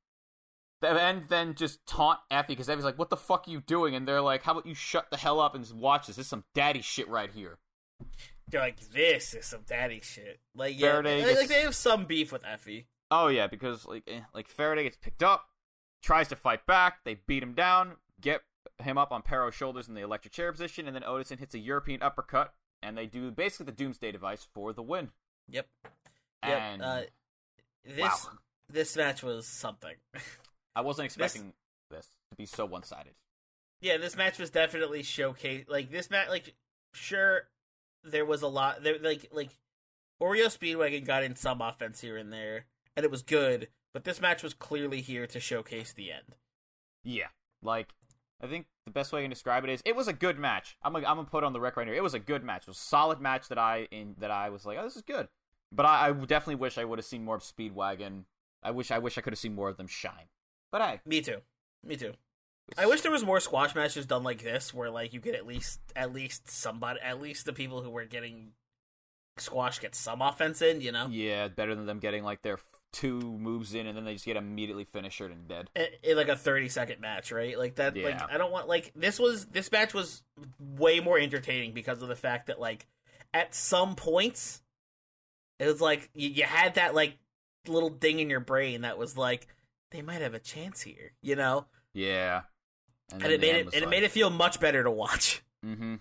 And then just taunt Effie because Effie's like, "What the fuck are you doing?" And they're like, "How about you shut the hell up and watch this? This is some daddy shit right here." They're like, "This is some daddy shit." Like, yeah, Faraday like, gets... like they have some beef with Effie. Oh yeah, because like, eh, like Faraday gets picked up, tries to fight back. They beat him down, get him up on Pero's shoulders in the electric chair position, and then Odinson hits a European uppercut, and they do basically the Doomsday Device for the win. Yep. And yep. Uh, this wow. this match was something. I wasn't expecting this... this to be so one-sided. Yeah, this match was definitely showcase. Like this match, like sure, there was a lot. There, like like Oreo Speedwagon got in some offense here and there, and it was good. But this match was clearly here to showcase the End. Yeah, like I think the best way I can describe it is it was a good match. I'm gonna, I'm gonna put it on the record right here. It was a good match. It was a solid match that I in that I was like, oh, this is good. But I, I definitely wish I would have seen more of Speedwagon. I wish I wish I could have seen more of them shine. But hey, me too. Me too. I wish there was more squash matches done like this, where like you could at least at least somebody, at least the people who were getting Squash gets some offense in, you know? Yeah, better than them getting like their two moves in and then they just get immediately finished and dead. In, in like a thirty second match, right? Like that. Yeah. Like I don't want like this was this match was way more entertaining because of the fact that like at some points it was like you, you had that like little ding in your brain that was like they might have a chance here, you know? Yeah, and, and it made it and like... it made it feel much better to watch. Mm-hmm.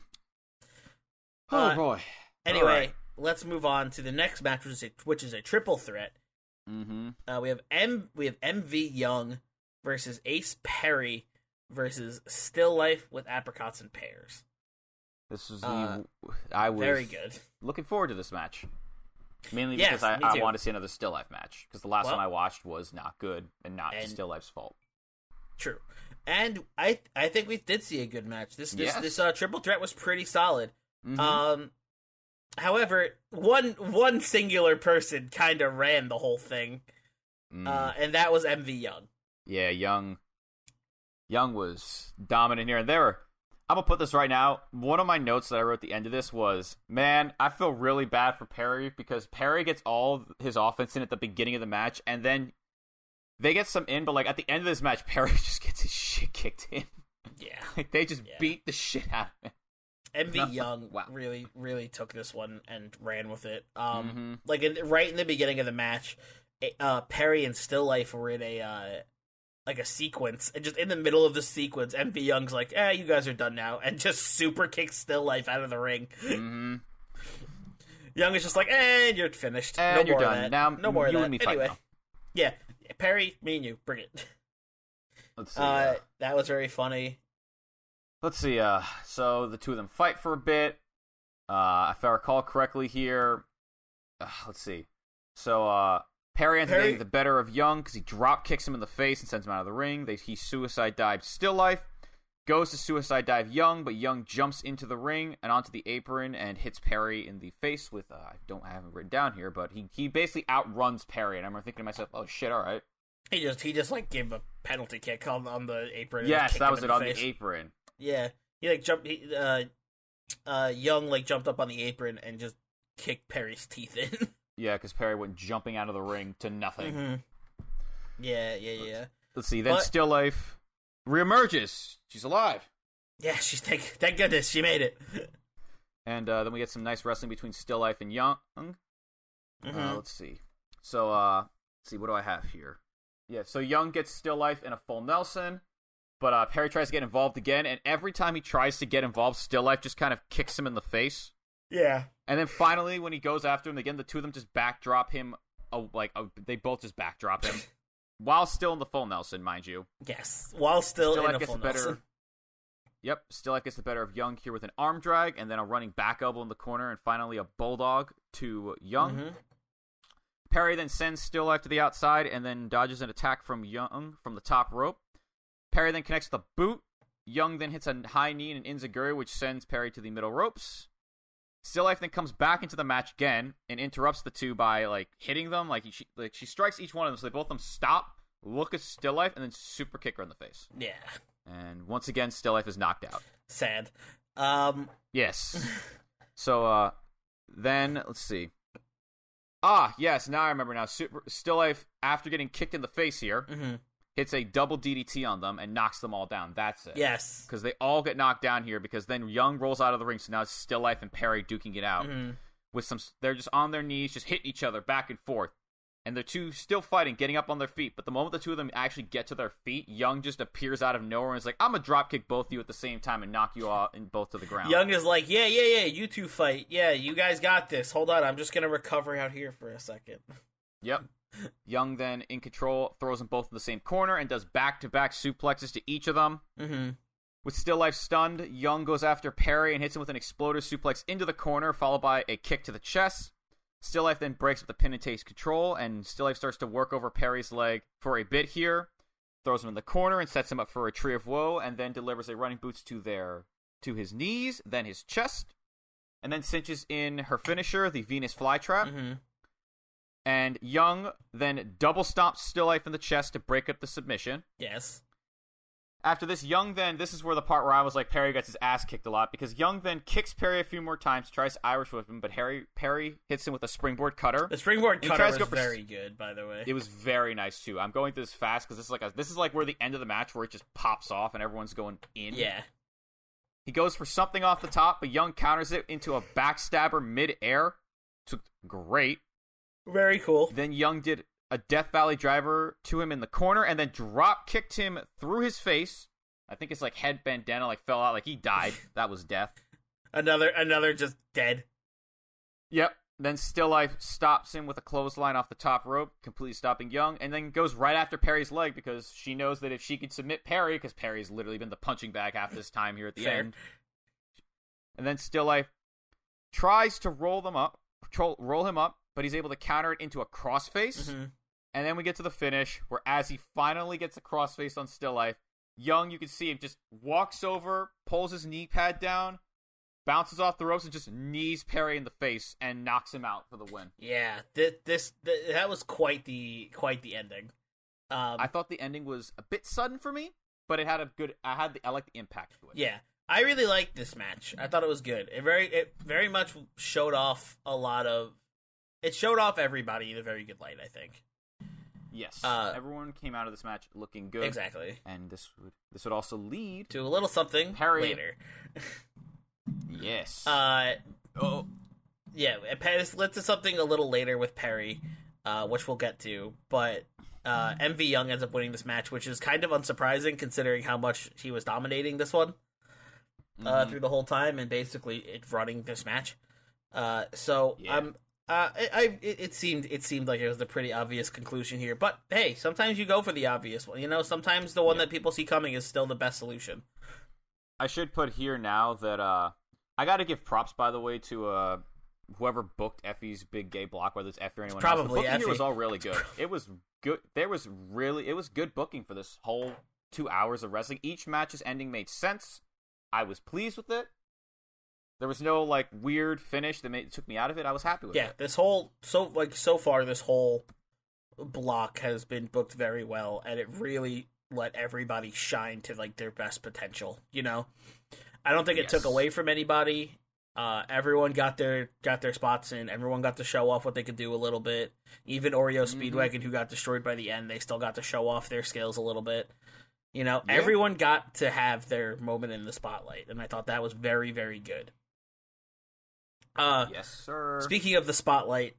Oh uh, boy. Anyway, right. Let's move on to the next match, which is a, which is a triple threat. Mm-hmm. Uh, we have M we have M V Young versus Ace Perry versus Still Life with Apricots and Pears. This is uh, the I was very good. Looking forward to this match, mainly yes, because I, I want to see another Still Life match because the last well, one I watched was not good and not and, Still Life's fault. True, and I I think we did see a good match. This this yes. this uh, triple threat was pretty solid. Mm-hmm. Um. However, one one singular person kind of ran the whole thing, mm. uh, and that was M V Young. Yeah, Young. Young was dominant here, and there were. I'm gonna put this right now. One of my notes that I wrote at the end of this was, "Man, I feel really bad for Perry because Perry gets all his offense in at the beginning of the match, and then they get some in, but like at the end of this match, Perry just gets his shit kicked in. Yeah, like they just yeah. beat the shit out of him." M V No. Young Wow. really, really took this one and ran with it. Um, mm-hmm. Like in, right in the beginning of the match, uh, Perry and Still Life were in a uh, like a sequence, and just in the middle of the sequence, M V Young's like, "Eh, you guys are done now," and just super kicks Still Life out of the ring. Mm-hmm. Young is just like, "And you're finished. And no you're more done. of that. Now no more you of that." and me fight Anyway, now. yeah, Perry, me and you, bring it. Let's see. Uh, Uh, that was very funny. let's see. Uh, so the two of them fight for a bit. Uh, if I recall correctly here, uh, let's see. So uh, Perry ends up Perry- getting the better of Young because he drop kicks him in the face and sends him out of the ring. They, he suicide dives Still Life, goes to suicide dive Young, but Young jumps into the ring and onto the apron and hits Perry in the face with, uh, I don't have it written down here, but he, he basically outruns Perry. And I'm thinking to myself, oh shit, all right. He just he just like gave a penalty kick on on the apron. and Yes, kicked that him was in it the on face. the apron. Yeah, he like jumped. He, uh, uh, Young like jumped up on the apron and just kicked Perry's teeth in. Yeah, because Perry went jumping out of the ring to nothing. Mm-hmm. Yeah, yeah, yeah. Let's see. Then But- Still Life reemerges. She's alive. Yeah, she's thank thank goodness she made it. And uh, then we get some nice wrestling between Still Life and Young. Mm-hmm. Uh, let's see. So, uh, let's see. What do I have here? Yeah, so Young gets Still Life in a full Nelson. But uh, Perry tries to get involved again. And every time he tries to get involved, Still Life just kind of kicks him in the face. Yeah. And then finally, when he goes after him again, the two of them just backdrop him. Uh, like uh, They both just backdrop him. While still in the full Nelson, mind you. Yes, while still, Still in Life a gets full the better. Nelson. Yep, Still Life gets the better of Young here with an arm drag, and then a running back elbow in the corner, and finally a bulldog to Young. Mm-hmm. Perry then sends Still Life to the outside, and then dodges an attack from Young from the top rope. Perry then connects the boot. Young then hits a high knee and an enziguri, which sends Perry to the middle ropes. Still Life then comes back into the match again and interrupts the two by like hitting them. Like she, like she strikes each one of them, so they both of them stop, look at Still Life, and then super kick her in the face. Yeah. And once again, Still Life is knocked out. Sad. Um. Yes. So uh, then let's see. Ah, yes. Now I remember. Now super, Still Life, after getting kicked in the face here, Mm-hmm. hits a double D D T on them and knocks them all down. That's it. Yes. Because they all get knocked down here. Because then Young rolls out of the ring, so now it's Still Life and Perry duking it out. Mm-hmm. With some, they're just on their knees, just hitting each other back and forth. And the two still fighting, getting up on their feet. But the moment the two of them actually get to their feet, Young just appears out of nowhere and is like, I'm going to dropkick both of you at the same time and knock you all in both to the ground. Young is like, yeah, yeah, yeah, you two fight. Yeah, you guys got this. Hold on, I'm just gonna recover out here for a second. Yep. Young then, in control, throws them both in the same corner and does back-to-back suplexes to each of them. Mm-hmm. With Still Life stunned, Young goes after Perry and hits him with an exploder suplex into the corner, followed by a kick to the chest. Still Life then breaks up the pin and takes control, and Still Life starts to work over Perry's leg for a bit here, throws him in the corner and sets him up for a tree of woe, and then delivers a running boots to their to his knees, then his chest, and then cinches in her finisher, the Venus flytrap. Mm-hmm. And Young then double stomps Still Life in the chest to break up the submission. Yes. After this, Young then, this is where the part where I was like, Perry gets his ass kicked a lot, because Young then kicks Perry a few more times, tries to Irish whip him, but Harry, Perry hits him with a springboard cutter. The springboard cutter was go for, very good, by the way. It was very nice, too. I'm going through this fast, because this is like a, this is like where the end of the match, where it just pops off and everyone's going in. Yeah. He goes for something off the top, but Young counters it into a backstabber mid-air. It's great. Very cool. Then Young did a Death Valley driver to him in the corner, and then drop kicked him through his face. I think it's like head bandana, like fell out, like he died. That was death. Another, another just dead. Yep. Then Still Life stops him with a clothesline off the top rope, completely stopping Young, and then goes right after Perry's leg because she knows that if she could submit Perry, because Perry's literally been the punching bag half this time here at the Fair. end. And then Still Life tries to roll them up, roll him up, but he's able to counter it into a crossface. Mm-hmm. And then we get to the finish, where as he finally gets a crossface on Still Life, Young, you can see him just walks over, pulls his knee pad down, bounces off the ropes, and just knees Perry in the face and knocks him out for the win. Yeah, this, this, this that was quite the quite the ending. Um, I thought the ending was a bit sudden for me, but it had a good. I had the I like the impact to it. Yeah, I really liked this match. I thought it was good. It very it very much showed off a lot of. It showed off everybody in a very good light, I think. Yes, uh, everyone came out of this match looking good. Exactly, and this would this would also lead to a little something Perry later. Yes. Uh oh, yeah. This led to something a little later with Perry, uh, which we'll get to. But uh, M V Young ends up winning this match, which is kind of unsurprising considering how much he was dominating this one uh, mm-hmm. through the whole time, and basically it running this match. Uh, so yeah. I'm. Uh, I, I it, it seemed it seemed like it was a pretty obvious conclusion here, but hey, sometimes you go for the obvious one. You know, sometimes the one yeah. that people see coming is still the best solution. I should put here now that uh, I got to give props, by the way, to uh, whoever booked Effie's big gay block, whether it's Effie or anyone it's probably else. The booking Effie. here was all really good. It was good. There was really it was good booking for this whole two hours of wrestling. Each match's ending made sense. I was pleased with it. There was no like weird finish that made, took me out of it. I was happy with yeah, it. Yeah, this whole so like so far this whole block has been booked very well, and it really let everybody shine to like their best potential. You know, I don't think it yes. took away from anybody. Uh, everyone got their got their spots in. Everyone got to show off what they could do a little bit. Even Oreo mm-hmm. Speedwagon, who got destroyed by the end, they still got to show off their skills a little bit. You know, yeah. everyone got to have their moment in the spotlight, and I thought that was very, very good. Uh, yes, sir. Speaking of the spotlight,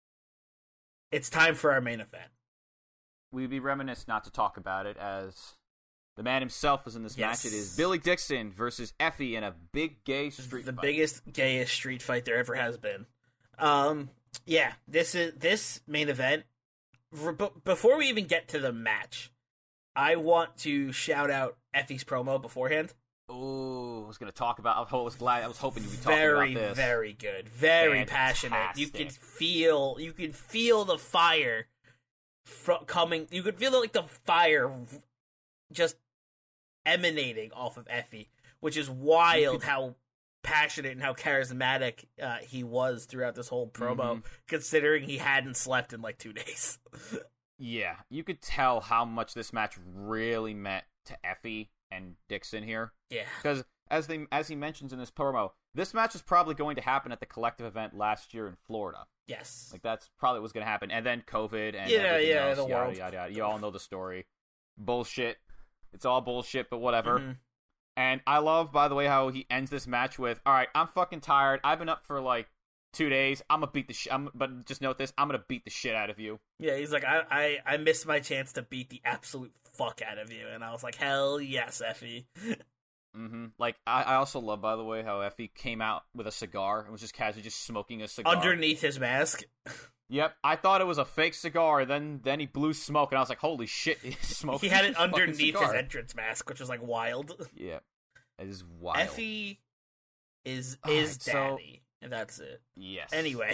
it's time for our main event. We'd be remiss not to talk about it, as the man himself was in this yes. match. It is Billy Dixon versus Effie in a big gay street the fight. The biggest, gayest street fight there ever has been. Um, yeah, this is this main event. Before we even get to the match, I want to shout out Effie's promo beforehand. Oh, I was going to talk about. I was glad. I was hoping you'd be talking very, about this. Very, very good. Very Fantastic. passionate. You could feel. You could feel the fire fr- coming. You could feel like the fire just emanating off of Effie, which is wild. Could... How passionate and how charismatic uh, he was throughout this whole promo, mm-hmm. considering he hadn't slept in like two days. Yeah, you could tell how much this match really meant to Effie and Dixon here. Yeah, because as they as he mentions in this promo, this match is probably going to happen at the collective event last year in Florida. Yes, like that's probably what's going to happen, and then COVID and yeah, everything yeah, else, the yada, world. yada yada. You all know the story. Bullshit. It's all bullshit, but whatever. Mm-hmm. And I love, by the way, how he ends this match with, "All right, I'm fucking tired. I've been up for like two days. I'm gonna beat the shit. But just note this: I'm gonna beat the shit out of you." Yeah, he's like, I, I, I missed my chance to beat the absolute fuck out of you, and I was like, hell yes, Effie. Mm-hmm. Like, I, I also love, by the way, how Effie came out with a cigar and was just casually just smoking a cigar underneath his mask. Yep, I thought it was a fake cigar. Then, then he blew smoke, and I was like, "Holy shit!" He's smoking. He had it underneath his entrance mask, which was like wild. Yeah, it is wild. Effie is is right, daddy, so, and that's it. Yes. Anyway,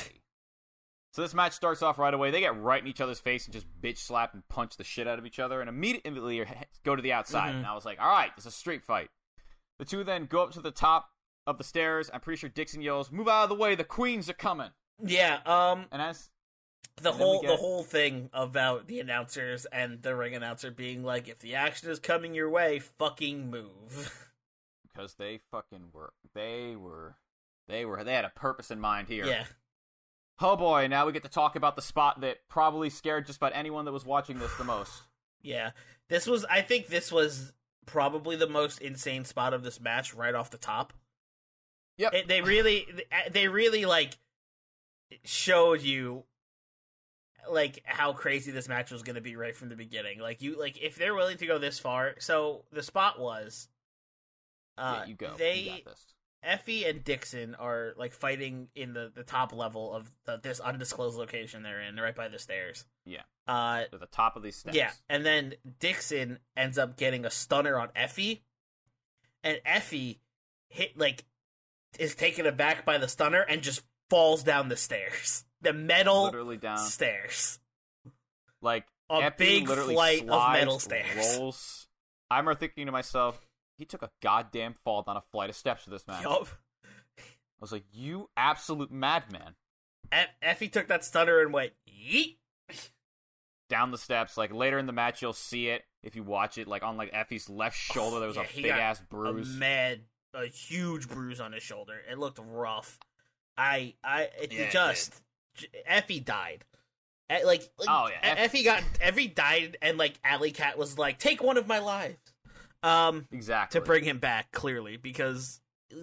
so this match starts off right away. They get right in each other's face and just bitch slap and punch the shit out of each other, and immediately go to the outside. Mm-hmm. And I was like, "All right, it's a street fight." The two then go up to the top of the stairs. I'm pretty sure Dixon yells, "Move out of the way! The queens are coming!" Yeah. Um. And as The And then we whole get- the whole thing about the announcers and the ring announcer being like, if the action is coming your way, fucking move. Because they fucking were, they were, they were, they had a purpose in mind here. Yeah. Oh boy, now we get to talk about the spot that probably scared just about anyone that was watching this the most. Yeah. This was, I think this was probably the most insane spot of this match right off the top. Yep. It, they really, they really, like, showed you, like, how crazy this match was going to be right from the beginning. Like, you, like, if they're willing to go this far, so the spot was, uh, yeah, you go. they, you got this. Effie and Dixon are, like, fighting in the, the top level of the, this undisclosed location they're in, right by the stairs. Yeah. Uh, To the top of these steps. yeah, and then Dixon ends up getting a stunner on Effie, and Effie hit, like, is taken aback by the stunner and just falls down the stairs. The metal Literally down. stairs. Like, A Effie big literally flight of slides, metal stairs. Rolls. I remember thinking to myself, he took a goddamn fall down a flight of steps for this match. Yup. I was like, you absolute madman. E- Effie took that stunner and went, yeet. Down the steps. Like, later in the match, you'll see it if you watch it. Like, on, like, Effie's left shoulder, there was Yeah, a he big-ass got bruise. A mad, a huge bruise on his shoulder. It looked rough. I, I, it Yeah, it just, Effie died. E- Like, like Oh, yeah, E- Effie got, Effie died, and, like, Alley Cat was like, take one of my lives. Um, Exactly. to bring him back, clearly, because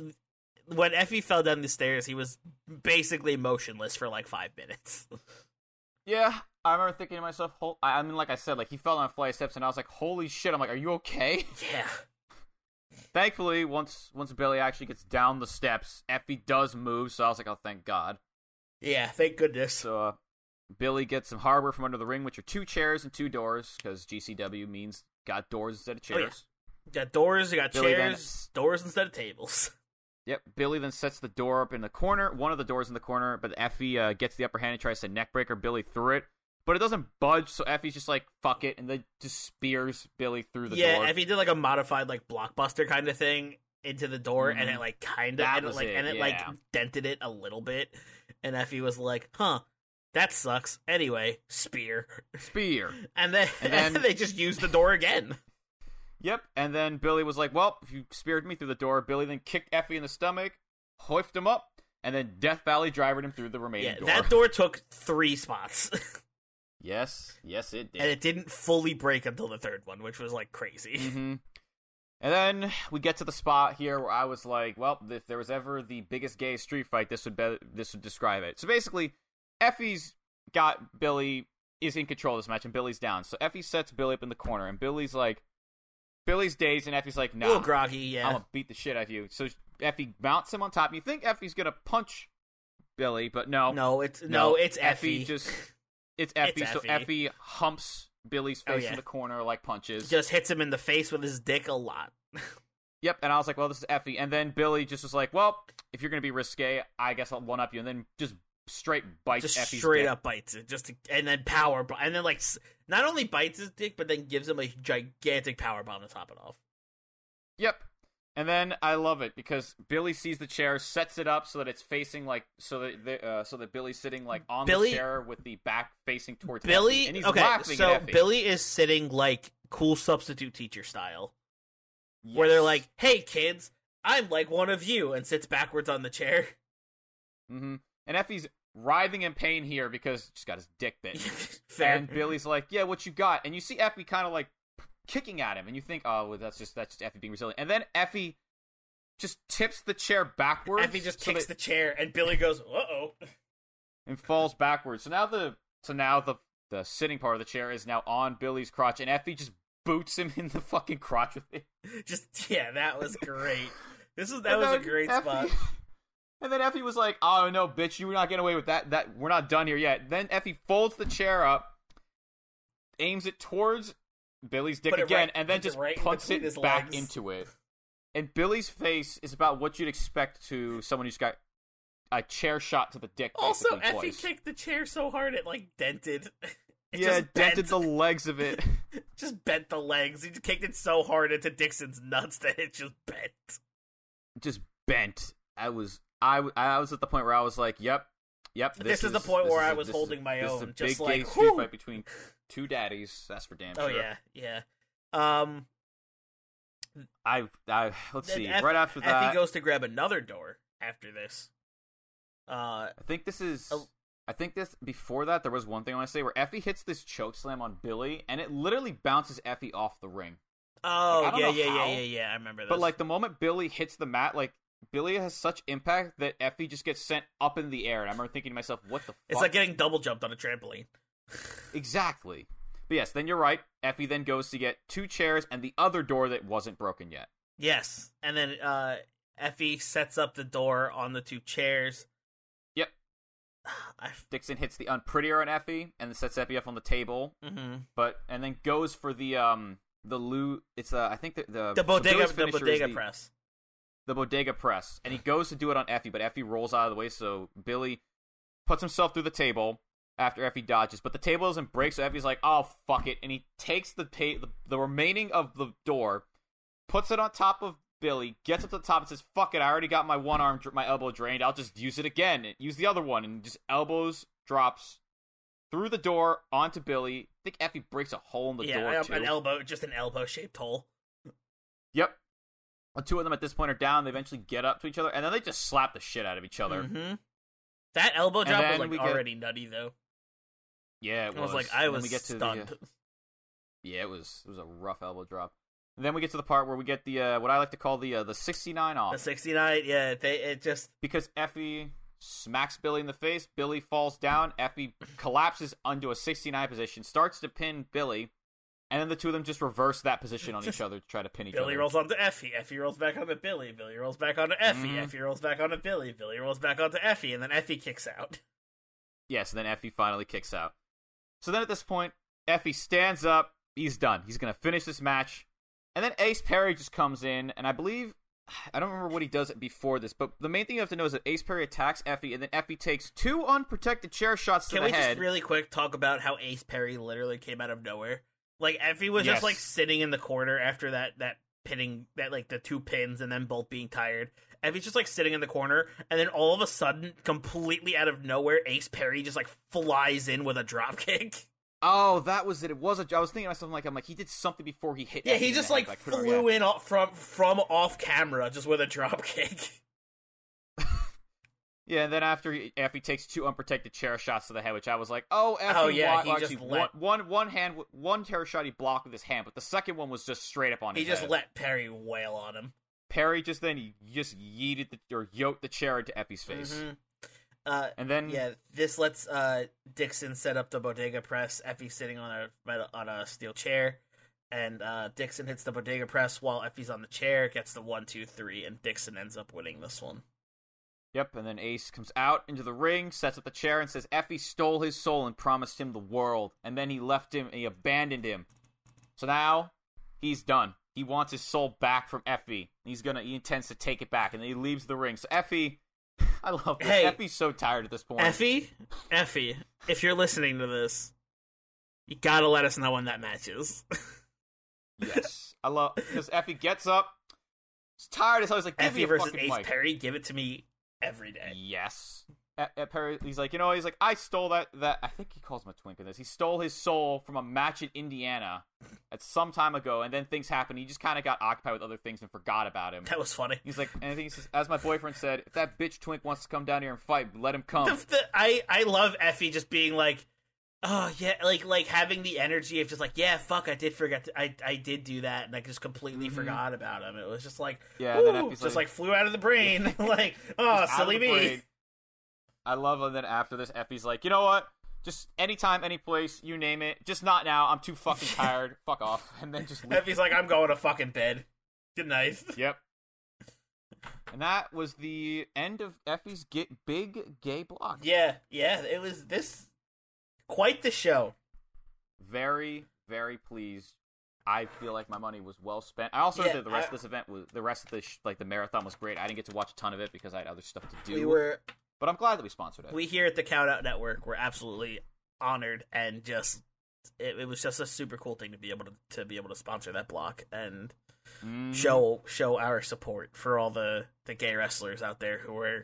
when Effie fell down the stairs, he was basically motionless for, like, five minutes. Yeah, I remember thinking to myself, hol- I I mean, like I said, like, he fell down a flight of steps, and I was like, holy shit. I'm like, are you okay? Yeah. Thankfully, once once Billy actually gets down the steps, Effie does move, so I was like, oh, thank God. Yeah, thank goodness. So, uh, Billy gets some harbor from under the ring, which are two chairs and two doors, because G C W means got doors instead of Oh, yeah. chairs. You got doors, you got Billy chairs, doors instead of tables. Yep, Billy then sets the door up in the corner, one of the doors in the corner, but Effie uh, gets the upper hand and tries to neckbreaker Billy through it, but it doesn't budge, so Effie's just like, fuck it, and then just spears Billy through the yeah, door. Effie did like a modified like blockbuster kind of thing into the door, Mhm. and it like kind of That and it, was like it, and it like yeah. dented it a little bit, and Effie was like, "Huh, that sucks." Anyway, spear, Spear. and then And and then- then they just used the door again. Yep, and then Billy was like, well, if you speared me through the door, Billy then kicked Effie in the stomach, hoifed him up, and then Death Valley drivered him through the remaining Yeah, door. that door took three spots, Yes, yes, it did. and it didn't fully break until the third one, which was like crazy. hmm And then we get to the spot here where I was like, well, if there was ever the biggest gay street fight, this would be- this would describe it. So basically, Effie's got Billy, is in control of this match, and Billy's down. So Effie sets Billy up in the corner, and Billy's like, Billy's dazed, and Effie's like, A nah, little groggy, yeah. I'm gonna beat the shit out of you. So Effie mounts him on top. You think Effie's gonna punch Billy, but no. No, it's no, it's Effie. Effie. just it's Effie. It's so Effie. Effie humps Billy's Oh, face yeah. in the corner like punches. Just hits him in the face with his dick a lot. Yep, and I was like, well, this is Effie. And then Billy just was like, well, if you're gonna be risque, I guess I'll one up you. And then just straight bites Just Effie's straight dick. up bites it, just to, and then power, bo- and then like s- not only bites his dick, but then gives him a gigantic power bomb to top it off. Yep. And then I love it because Billy sees the chair, sets it up so that it's facing like so that the, uh, so that Billy's sitting like on Billy- the chair with the back facing towards Billy, Effie, and he's okay, laughing so at Effie. Billy is sitting like cool substitute teacher style, where they're Yes. like, "Hey kids, I'm like one of you," and sits backwards on the chair. Mm-hmm. And Effie's writhing in pain here because she's got his dick bit. Fair. And Billy's like, "Yeah, what you got?" And you see Effie kind of like kicking at him, and you think, "Oh, well, that's just that's just Effie being resilient." And then Effie just tips the chair backwards. Effie just so kicks that- the chair, and Billy goes, "Uh oh." and falls backwards. So now the so now the the sitting part of the chair is now on Billy's crotch, and Effie just boots him in the fucking crotch with it. Just yeah, that was great. This is that And was a then great Effie- spot. And then Effie was like, "Oh no, bitch, you're not getting away with that. That we're not done here yet." Then Effie folds the chair up, aims it towards Billy's dick Put it again, right- and then puts it just right in punts between it his back legs. into it. And Billy's face is about what you'd expect to someone who's got a chair shot to the dick. Also, basically, Effie twice. kicked the chair so hard it like dented. It yeah, just dented bent. the legs of it. Just bent the legs. He just kicked it so hard into Dixon's nuts that it just bent. Just bent. I was, I, w- I was at the point where I was like, "Yep, Yep. This, this is, is the point where I was a, holding is, my this own, is a just big like gay street whoo! fight between two daddies. That's for damn oh, sure. Oh yeah, yeah. Um, I, I let's see. F- right after that, Effie goes to grab another door. After this, uh, I think this is. Uh, I think this before that there was one thing I want to say where Effie hits this choke slam on Billy, and it literally bounces Effie off the ring. Oh like, yeah, yeah, how, yeah, yeah, yeah. I remember this. But like the moment Billy hits the mat, like. Billy has such impact that Effie just gets sent up in the air, and I remember thinking to myself, "What the fuck?" It's like getting double jumped on a trampoline. Exactly. But yes, then you're right. Effie then goes to get two chairs and the other door that wasn't broken yet. Yes, and then uh, Effie sets up the door on the two chairs. Yep. I... Dixon hits the unprettier on Effie and then sets Effie up on the table. Mm-hmm. But and then goes for the um the loot. It's uh I think the the, the bodega so the bodega the, press. The bodega press, and he goes to do it on Effie, but Effie rolls out of the way, so Billy puts himself through the table after Effie dodges, but the table doesn't break, so Effie's like, "Oh fuck it," and he takes the ta- the, the remaining of the door, puts it on top of Billy, gets up to the top and says, "Fuck it, I already got my one arm, my elbow drained. I'll just use it again, and use the other one," and just elbows drops through the door onto Billy. I think Effie breaks a hole in the yeah, door um, too. an elbow, just an elbow shaped hole. Yep. The two of them at this point are down. They eventually get up to each other, and then they just slap the shit out of each other. Mm-hmm. That elbow drop was like get... already nutty, though. Yeah, it was. I was like, I was we get to stunned. The, uh... Yeah, it was. It was a rough elbow drop. And then we get to the part where we get the uh, what I like to call the uh, the sixty-nine off. The sixty-nine, yeah. They it just because Effie smacks Billy in the face. Billy falls down. Effie collapses onto a sixty-nine position, starts to pin Billy. And then the two of them just reverse that position on each other to try to pin each Billy other. Billy rolls onto Effie. Effie rolls back onto Billy. Billy rolls back onto Effie. Mm-hmm. Effie rolls back onto Billy. Billy rolls back onto Effie. And then Effie kicks out. Yes, and then Effie finally kicks out. So then at this point, Effie stands up. He's done. He's going to finish this match. And then Ace Perry just comes in. And I believe, I don't remember what he does before this. But the main thing you have to know is that Ace Perry attacks Effie. And then Effie takes two unprotected chair shots to Can the we head. just really quick talk about how Ace Perry literally came out of nowhere? Like, Effie was yes. just, like, sitting in the corner after that, that pinning, that, like, the two pins and then both being tired. Effie's just, like, sitting in the corner, and then all of a sudden, completely out of nowhere, Ace Perry just, like, flies in with a dropkick. Oh, that was it. It was a... I was thinking to myself, like, I'm like, he did something before he hit Yeah, Effie he just, in like, like, flew in off, from, from off camera just with a dropkick. Yeah, and then after he, Effie takes two unprotected chair shots to the head, which I was like, oh, Effie, oh, yeah, why, he actually, just let... one, one, one hand, one chair shot he blocked with his hand, but the second one was just straight up on he his head. He just head. let Perry wail on him. Perry just then, he just yeeted the, or yoked the chair into Effie's face. Mm-hmm. Uh, and then... Yeah, this lets uh, Dixon set up the bodega press, Effie sitting on a, on a steel chair, and uh, Dixon hits the bodega press while Effie's on the chair, gets the one, two, three, and Dixon ends up winning this one. Yep, and then Ace comes out into the ring, sets up the chair, and says Effie stole his soul and promised him the world. And then he left him, and he abandoned him. So now, he's done. He wants his soul back from Effie. He's gonna, he intends to take it back, and then he leaves the ring. So Effie, I love this. Hey, Effie's so tired at this point. Effie, Effie, if you're listening to this, you gotta let us know when that match is. Yes, I love, because Effie gets up, he's tired as hell, he's like, give Effie me a versus fucking Ace mic. Perry, give it to me every day. Yes. At, at Perry, he's like, you know, he's like, I stole that, that, I think he calls him a twink in this. He stole his soul from a match in Indiana at some time ago, and then things happened. He just kind of got occupied with other things and forgot about him. That was funny. He's like, and I think he says, as my boyfriend said, if that bitch twink wants to come down here and fight, let him come. The, the, I, I love Effie just being like, oh, yeah, like, like having the energy of just like, yeah, fuck, I did forget, to, I, I did do that, and I just completely mm-hmm. forgot about him. It was just like, yeah, woo, then Effie's just like, like flew out of the brain. Like, oh, silly me. Brain. I love it. And then after this, Effie's like, you know what? Just anytime, any place, you name it. Just not now. I'm too fucking tired. Fuck off. And then just leave. Effie's like, I'm going to fucking bed. Good night. Yep. And that was the end of Effie's get big gay block. Yeah, yeah. It was this quite the show. Very, very pleased. I feel like my money was well spent. I also yeah, did the rest I, of this event was the rest of the sh- like the marathon was great. I didn't get to watch a ton of it because I had other stuff to do. We were, but I'm glad that we sponsored it. We here at the Count Out Network were absolutely honored, and just it, it was just a super cool thing to be able to to be able to sponsor that block and mm. show show our support for all the the gay wrestlers out there who are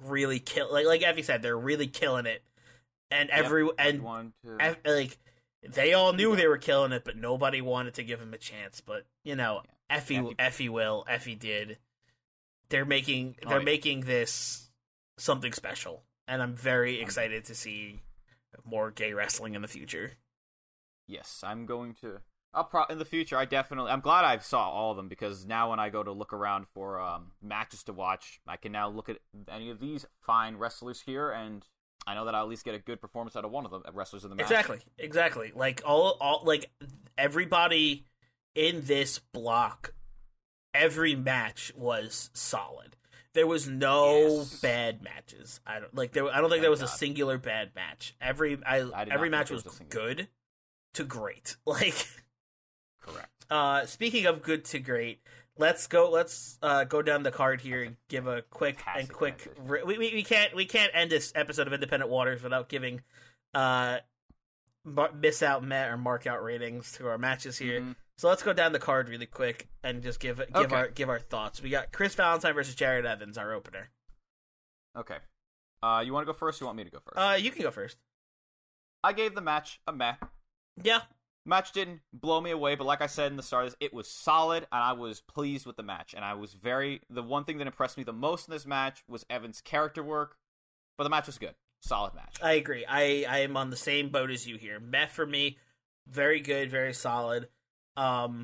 really kill like like Effie said, they're really killing it, and every yep, and to... Eff, like they all knew they were killing it, but nobody wanted to give him a chance. But you know, yeah. Effie, Effie Effie will Effie did. They're making they're oh, yeah. making this something special, and I'm very excited to see more gay wrestling in the future. Yes, I'm going to. I'll pro- in the future, I definitely. I'm glad I saw all of them because now when I go to look around for um, matches to watch, I can now look at any of these fine wrestlers here, and I know that I'll at least get a good performance out of one of the wrestlers in the match. Exactly, exactly. Like all, all, like everybody in this block, every match was solid. There was no yes. bad matches. I don't like. There, I don't think Thank there was God. a singular bad match. Every, I, I every match was, was good to great. Like. Correct. Uh, speaking of good to great, let's go. Let's uh, go down the card here and give a quick Fantastic and quick. Re- we, we we can't we can't end this episode of Independent Waters without giving uh miss out met or mark out ratings to our matches here. Mm-hmm. So let's go down the card really quick and just give give okay. our give our thoughts. We got Chris Valentine versus Jared Evans, our opener. Okay. Uh, you want to go first? Or you want me to go first? Uh, you can go first. I gave the match a meh. Yeah. Match didn't blow me away, but like I said in the start, it was solid, and I was pleased with the match. And I was very... The one thing that impressed me the most in this match was Evans' character work, but the match was good. Solid match. I agree. I, I am on the same boat as you here. Meh for me, very good, very solid. Um,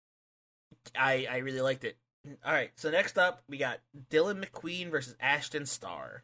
I I really liked it. All right, so next up, we got Dylan McQueen versus Ashton Starr.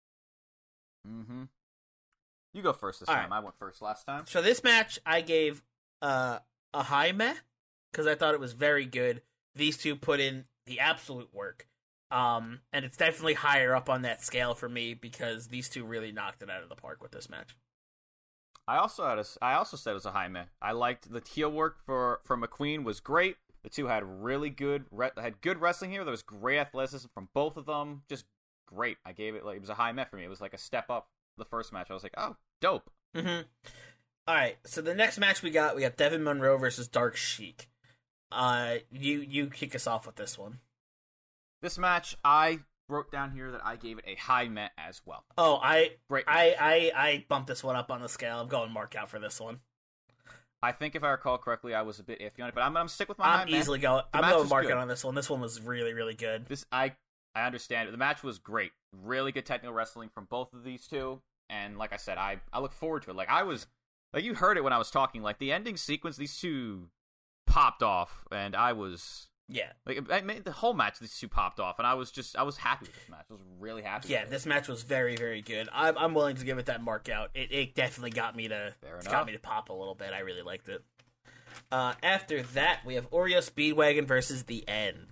Mm-hmm. You go first this All time. Right. I went first last time. So this match, I gave uh, a high meh, because I thought it was very good. These two put in the absolute work. Um, and it's definitely higher up on that scale for me, because these two really knocked it out of the park with this match. I also had a, I also said it was a high meh. I liked the heel work for, for McQueen was great. The two had really good had good wrestling here. There was great athleticism from both of them. Just great. I gave it like it was a high meh for me. It was like a step up the first match. I was like, oh, dope. Mm-hmm. All right. So the next match we got we got Devin Monroe versus Dark Sheik. Uh, you you kick us off with this one. This match, I wrote down here that I gave it a high meh as well. Oh, I great. I, I I bumped this one up on the scale. I'm going mark out for this one. I think if I recall correctly, I was a bit iffy on it, but I'm gonna stick with my I'm high meh. easily going. I'm going mark out on this one. This one was really really good. This I I understand it. The match was great. Really good technical wrestling from both of these two, and like I said, I I look forward to it. Like I was like you heard it when I was talking. Like the ending sequence, these two popped off, and I was. Yeah, like I made the whole match. These two popped off, and I was just I was happy with this match. I was really happy. Yeah, with this match was very very good. I'm I'm willing to give it that mark out. It it definitely got me to got me to pop a little bit. I really liked it. Uh, after that, we have Oreo Speedwagon versus The End.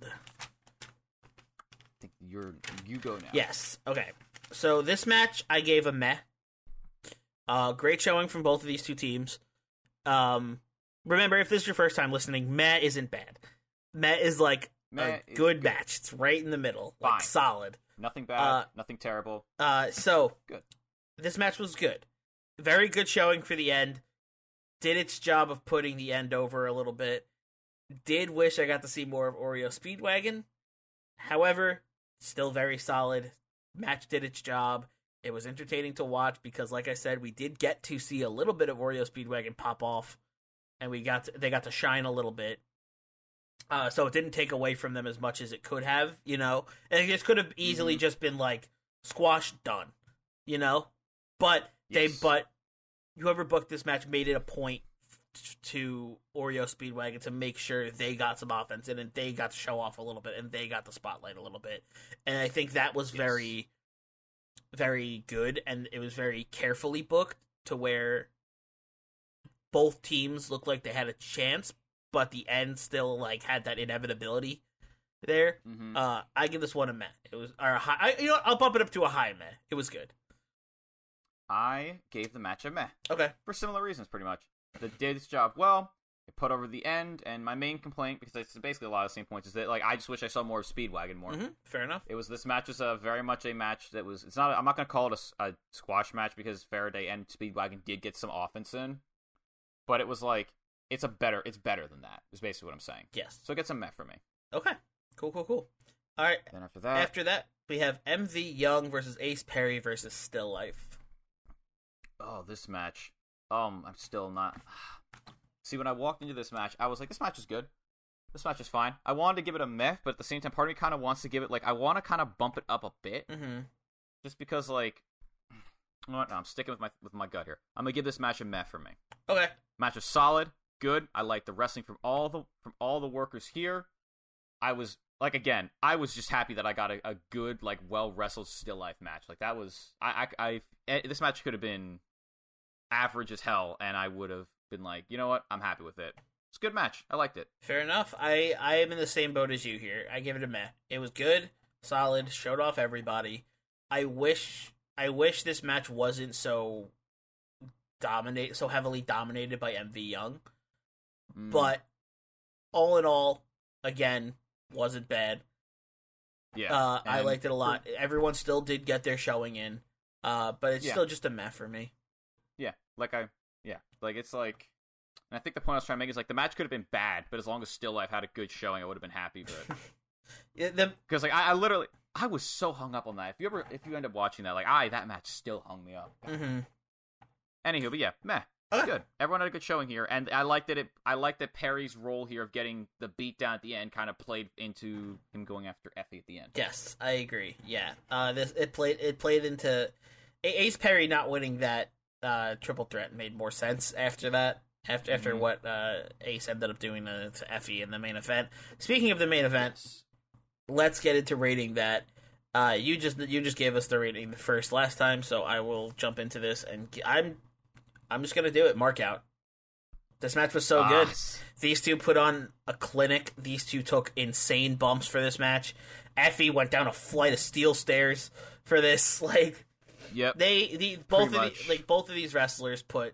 I think you're you go now. Yes. Okay. So this match I gave a meh. Uh, great showing from both of these two teams. Um, remember, if this is your first time listening, meh isn't bad. Meh is like Meh a good, good match. It's right in the middle. Fine. Like solid. Nothing bad, uh, nothing terrible. Uh, so, good. This match was good. Very good showing for The End. Did its job of putting The End over a little bit. Did wish I got to see more of Oreo Speedwagon. However, still very solid. Match did its job. It was entertaining to watch because, like I said, we did get to see a little bit of Oreo Speedwagon pop off. And we got to, they got to shine a little bit. Uh, so it didn't take away from them as much as it could have, you know? And it could have easily mm-hmm. just been, like, squashed, done, you know? But they, yes. but whoever booked this match made it a point to Oreo Speedwagon to make sure they got some offense in and they got to show off a little bit and they got the spotlight a little bit. And I think that was yes. very, very good, and it was very carefully booked to where both teams looked like they had a chance, but The End still like had that inevitability there. Mm-hmm. Uh, I give this one a meh. It was or a high. I, you know, I'll bump it up to a high meh. It was good. I gave the match a meh. Okay, for similar reasons, pretty much. It did its job well. It put over The End, and my main complaint, because it's basically a lot of the same points, is that like I just wish I saw more of Speedwagon more. Mm-hmm. Fair enough. It was this match was a very much a match that was. It's not. I'm not gonna call it a, a squash match because Faraday and Speedwagon did get some offense in, but it was like. It's a better. It's better than that. Is basically what I'm saying. Yes. So it gets a meh for me. Okay. Cool. Cool. Cool. All right. Then after that, After that, we have M V Young versus Ace Perry versus Still Life. oh, this match. Um, I'm still not. See, when I walked into this match, I was like, this match is good. This match is fine. I wanted to give it a meh, but at the same time, part of me kind of wants to give it, like, I want to kind of bump it up a bit. Mm-hmm. Just because, like, you know what? No, I'm sticking with my with my gut here. I'm gonna give this match a meh for me. Okay. Match was solid, good. I like the wrestling from all the from all the workers here. I was like, again, I was just happy that I got a, a good, like, well wrestled still life match. Like, that was I I, I eh, this match could have been average as hell, and I would have been like, you know what? I'm happy with it. It's a good match. I liked it. Fair enough. I, I am in the same boat as you here. I give it a meh. It was good, solid, showed off everybody. I wish I wish this match wasn't so dominate so heavily dominated by M V Young. Mm. But all in all, again, wasn't bad. Yeah, Uh, I and liked it a lot. for- Everyone still did get their showing in. Uh, but it's Yeah. still just a meh for me. Yeah, like I, yeah, like it's like, and I think the point I was trying to make is like the match could have been bad, but as long as Still Life had a good showing, I would have been happy. But Yeah, the, because like I, I literally, I was so hung up on that. If you ever, if you end up watching that, like I, that match still hung me up. mm-hmm. Anywho, but yeah, meh. Okay. Good. Everyone had a good showing here, and I liked that it. I liked that Perry's role here of getting the beat down at the end kind of played into him going after Effie at the end. Yes, I agree. Yeah, uh, this it played it played into Ace Perry not winning that uh, triple threat made more sense after that. After after Mhm. what uh, Ace ended up doing to, to Effie in the main event. Speaking of the main event, let's get into rating that. Uh, you just you just gave us the rating the first last time, so I will jump into this and g- I'm I'm just gonna do it. Mark out. This match was so Ah, good. s- These two put on a clinic. These two took insane bumps for this match. Effie went down a flight of steel stairs for this. Like Yep. they, the both of Pretty the, much. like both of these wrestlers put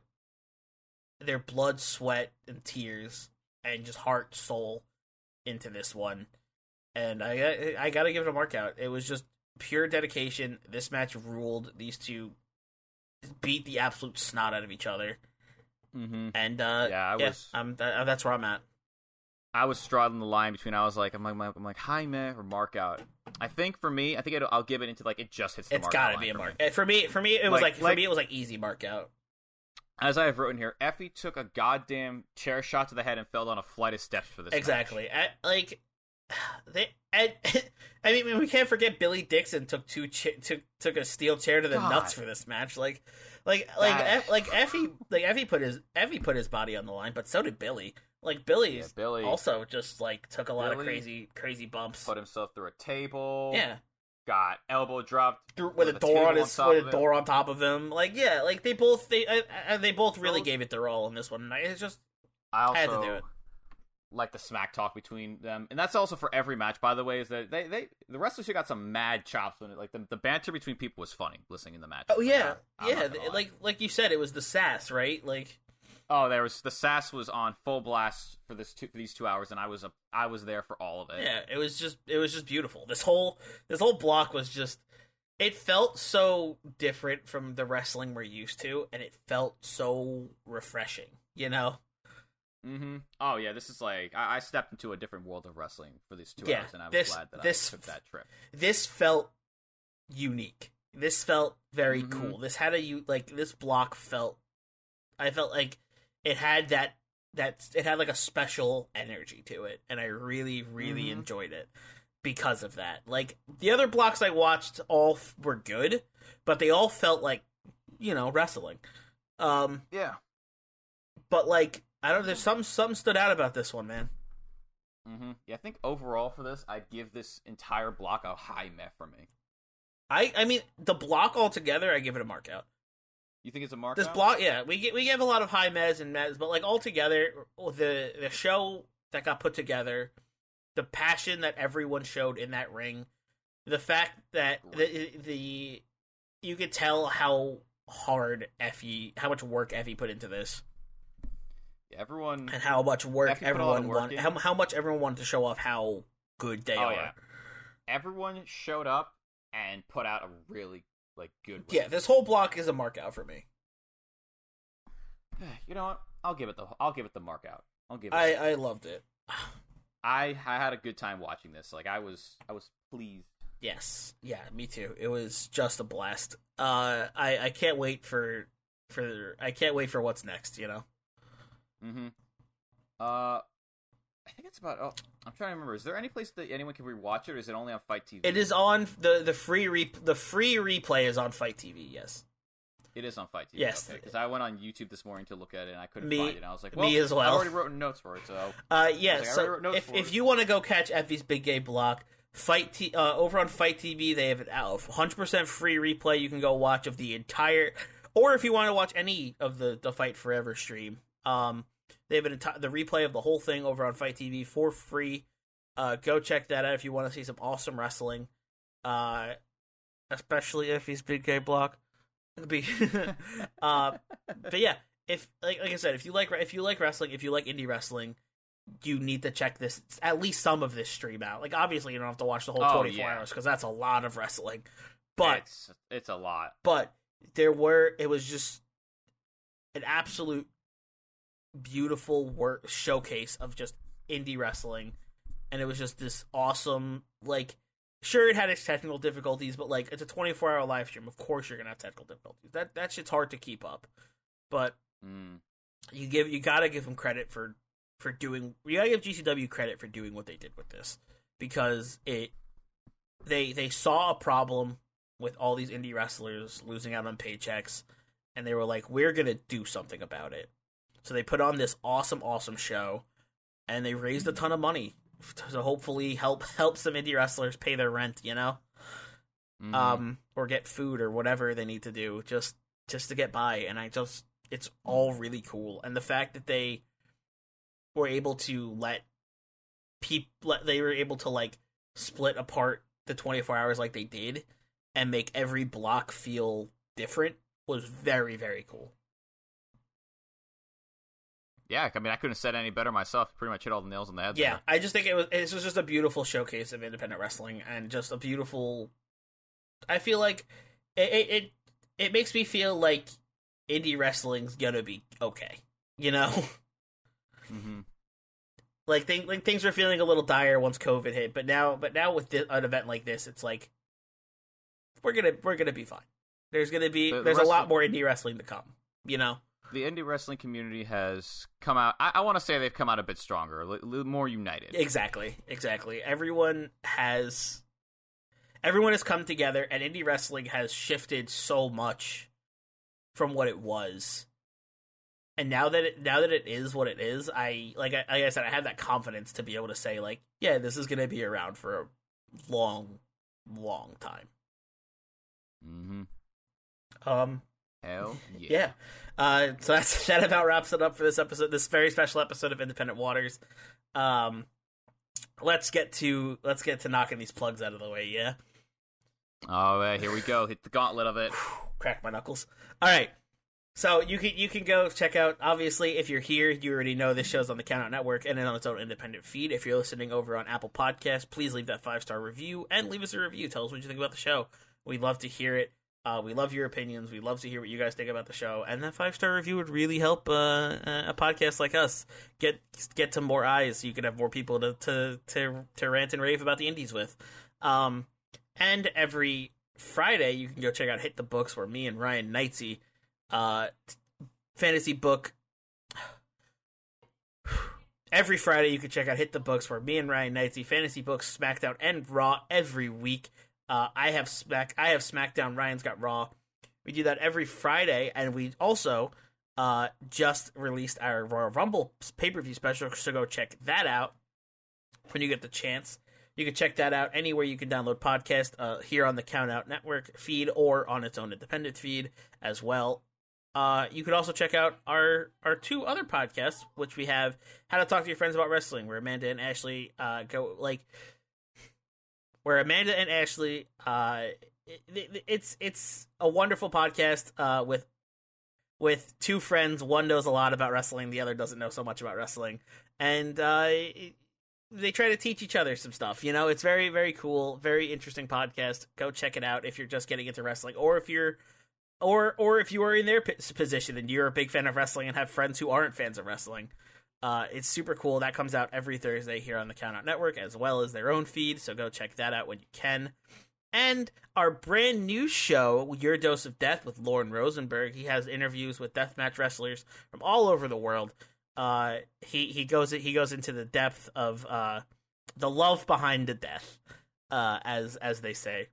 their blood, sweat, and tears, and just heart, soul into this one. And I, I gotta give it a mark out. It was just pure dedication. This match ruled. These two beat the absolute snot out of each other. Mm-hmm. And uh, Yeah, I yeah, was. I'm, that, that's where I'm at. I was straddling the line between. I was like, I'm like, I'm like, high meh or mark out. I think for me, I think it'll, I'll give it into like it just hits the It's mark got to out be line a for mark. me. Uh, For me, for me, it was Like- like, for like- me, it was like easy mark out. As I have written here, Effie took a goddamn chair shot to the head and fell down a flight of steps for this. Exactly. I, like they, I, I mean, we can't forget Billy Dixon took two ch- took took a steel chair to the God. nuts for this match. Like, like, like, That- Eff, like Effie, like Effie put his Effie put his body on the line, but so did Billy. Like Billy, Yeah, Billy also just like took a lot of Billy crazy crazy bumps. Put himself through a table. Yeah. Got elbow dropped Through, with a door table on his top with of a it. door on top of him. Like yeah, like they both they uh, uh, they both really Both- gave it their all in this one. And I- It's just I also had to do it. like the smack talk between them, and that's also for every match. By the way, is that they they the wrestlers here got some mad chops when it like the, the banter between people was funny. Listening in the match. oh yeah, I'm yeah. not gonna lie. Like like you said, it was the sass, right? Like. oh, there was the sass was on full blast for this two, for these two hours, and I was a I was there for all of it. Yeah, it was just it was just beautiful. This whole this whole block was just it felt so different from the wrestling we're used to, and it felt so refreshing, you know? Mm-hmm. Oh yeah, this is like I, I stepped into a different world of wrestling for these two Yeah, hours, and I was this- glad that this- I took that trip. This felt unique. This felt very Mhm. cool. This had a you like this block felt I felt like it had that that it had like a special energy to it, and I really really Mhm. enjoyed it because of that. Like the other blocks I watched all f- were good, but they all felt like, you know, wrestling. Um Yeah. but like I don't know, there's some something stood out about this one, man. Mm-hmm. Yeah, I think overall for this, I'd give this entire block a high meh for me. I I mean the block altogether I give it a mark out. You think it's a mark? This out? block, yeah, we get we have a lot of high mez and mez, but like altogether, the the show that got put together, the passion that everyone showed in that ring, the fact that the the you could tell how hard Effie, how much work Effie put into this, Yeah, everyone. and how much work Effie put a lot of everyone work wanted, in. how how much everyone wanted to show off how good they Oh, are. yeah. Everyone showed up and put out a really like good. Yeah, ring. this whole block is a mark out for me. You know what? I'll give it the I'll give it the mark out. I'll give it. I I loved it. I I had a good time watching this. Like I was I was pleased. Yes, yeah, me too. It was just a blast. Uh, I I can't wait for for I can't wait for what's next. You know. Mm-hmm. Uh, I think it's about. Oh, I'm trying to remember. Is there any place that anyone can rewatch it, or is it only on Fight T V? It is on the the free re, the free replay is on Fight T V. Yes. It is on Fight T V. Yes. Because okay, I went on YouTube this morning to look at it and I couldn't me, find it. And I was like, well, me as well. I already wrote notes for it, so. Uh, yeah. Like, so if if you want to go catch Effie's Big Gay Block, Fight T uh, over on Fight T V, they have an one hundred percent free replay. You can go watch of the entire, or if you want to watch any of the the Fight Forever stream, um, they have an enti- the replay of the whole thing over on Fight T V for free. Uh, go check that out if you want to see some awesome wrestling. Uh, especially Effie's Big Gay Block. Be, uh, but yeah, if like like I said, if you like if you like wrestling, if you like indie wrestling, you need to check this at least some of this stream out. Like obviously, you don't have to watch the whole oh, twenty-four yeah. hours because that's a lot of wrestling. But it's it's a lot. But there were it was just an absolute beautiful work showcase of just indie wrestling, and it was just this awesome like. Sure, it had its technical difficulties, but, like, it's a twenty-four hour live stream. Of course you're going to have technical difficulties. That that shit's hard to keep up. But mm. you give you got to give them credit for, for doing... You got to give G C W credit for doing what they did with this. Because it... They, they saw a problem with all these indie wrestlers losing out on paychecks, and they were like, we're going to do something about it. So they put on this awesome, awesome show, and they raised a ton of money to hopefully help help some indie wrestlers pay their rent, you know, mm-hmm. um, or get food or whatever they need to do just just to get by. And I just, it's all really cool. And the fact that they were able to let people, they were able to like split apart the twenty-four hours like they did and make every block feel different was very, very cool. Yeah, I mean, I couldn't have said any better myself. Pretty much hit all the nails on the head. Yeah, there. I just think it was. This was just a beautiful showcase of independent wrestling, and just a beautiful. I feel like it. It it, it makes me feel like indie wrestling's gonna be okay. You know, mm-hmm. like things like things were feeling a little dire once COVID hit, but now, but now with this, an event like this, it's like we're gonna we're gonna be fine. There's gonna be the, there's the a lot more indie wrestling to come. You know. The indie wrestling community has come out. I, I want to say they've come out a bit stronger, a little more united. Exactly, exactly. Everyone has, everyone has come together, and indie wrestling has shifted so much from what it was. And now that it, now that it is what it is, I like, I, like I said, I have that confidence to be able to say, like, yeah, this is going to be around for a long, long time. Mm-hmm. Um. Hell yeah. Yeah. Uh, so that's, that about wraps it up for this episode, this very special episode of Independent Waters. Um, let's get to let's get to knocking these plugs out of the way. Yeah. Oh, uh, here we go. Hit the gauntlet of it. Crack my knuckles. All right. So you can you can go check out. Obviously, if you're here, you already know this show's on the Countout Network and on its own independent feed. If you're listening over on Apple Podcasts, please leave that five star review and leave us a review. Tell us what you think about the show. We'd love to hear it. Uh, we love your opinions. We love to hear what you guys think about the show, and that five star review would really help uh, a podcast like us get get to more eyes. So you could have more people to to to, to rant and rave about the indies with. Um, and every Friday, you can go check out Hit the Books, where me and Ryan Knightsey, uh, fantasy book. Every Friday, you can check out Hit the Books, where me and Ryan Knightsey, fantasy books, SmackDown, and Raw every week. Uh, I have Smack. I have SmackDown. Ryan's got Raw. We do that every Friday, and we also uh, just released our Royal Rumble pay-per-view special, so go check that out when you get the chance. You can check that out anywhere you can download podcast, uh, here on the Countout Network feed or on its own independent feed as well. Uh, you could also check out our, our two other podcasts, which we have How to Talk to Your Friends About Wrestling, where Amanda and Ashley uh, go, like... Where Amanda and Ashley, uh, it, it's it's a wonderful podcast uh, with with two friends. One knows a lot about wrestling, the other doesn't know so much about wrestling, and uh, it, they try to teach each other some stuff. You know, it's very very cool, very interesting podcast. Go check it out if you're just getting into wrestling, or if you're, or or if you are in their p- position and you're a big fan of wrestling and have friends who aren't fans of wrestling. Uh, it's super cool. That comes out every Thursday here on the Countout Network, as well as their own feed, so go check that out when you can. And our brand new show, Your Dose of Death, with Lauren Rosenberg. He has interviews with deathmatch wrestlers from all over the world. Uh, he he goes he goes into the depth of uh, the love behind the death, uh, as as they say.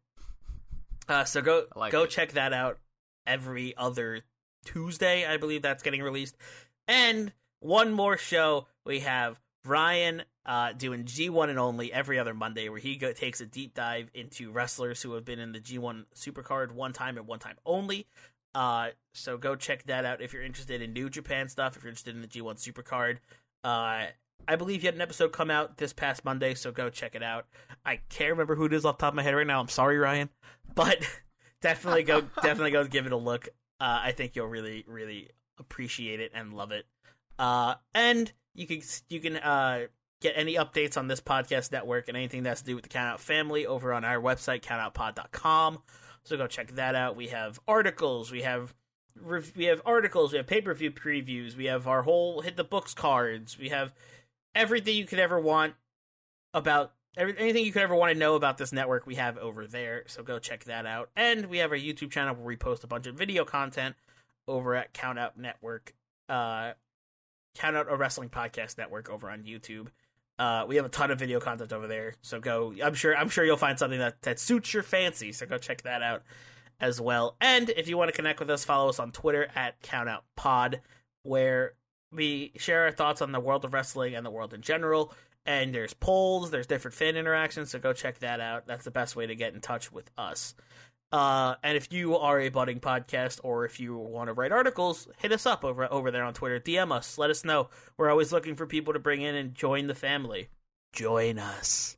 Uh, so go like go it. check that out every other Tuesday, I believe that's getting released. And one more show, we have Ryan uh, doing G one and Only every other Monday, where he go- takes a deep dive into wrestlers who have been in the G one Supercard one time and one time only. Uh, so go check that out if you're interested in New Japan stuff, if you're interested in the G one Supercard. Uh, I believe you had an episode come out this past Monday, so go check it out. I can't remember who it is off the top of my head right now. I'm sorry, Ryan. But definitely go definitely go give it a look. Uh, I think you'll really, really appreciate it and love it. Uh, and you can you can uh, get any updates on this podcast network and anything that's to do with the Countout family over on our website, count out pod dot com. So go check that out. We have articles, we have we have articles, we have pay-per-view previews, we have our whole Hit the Books cards, we have everything you could ever want about every, anything you could ever want to know about this network we have over there. So go check that out. And we have our YouTube channel where we post a bunch of video content over at Countout Network. Uh, Count Out a Wrestling Podcast Network over on YouTube. Uh, we have a ton of video content over there, so go. I'm sure. I'm sure you'll find something that, that suits your fancy. So go check that out as well. And if you want to connect with us, follow us on Twitter at CountOutPod, where we share our thoughts on the world of wrestling and the world in general. And there's polls, there's different fan interactions, so go check that out. That's the best way to get in touch with us. Uh, and if you are a budding podcast, or if you want to write articles, hit us up over over there on Twitter. D M us. Let us know. We're always looking for people to bring in and join the family. Join us.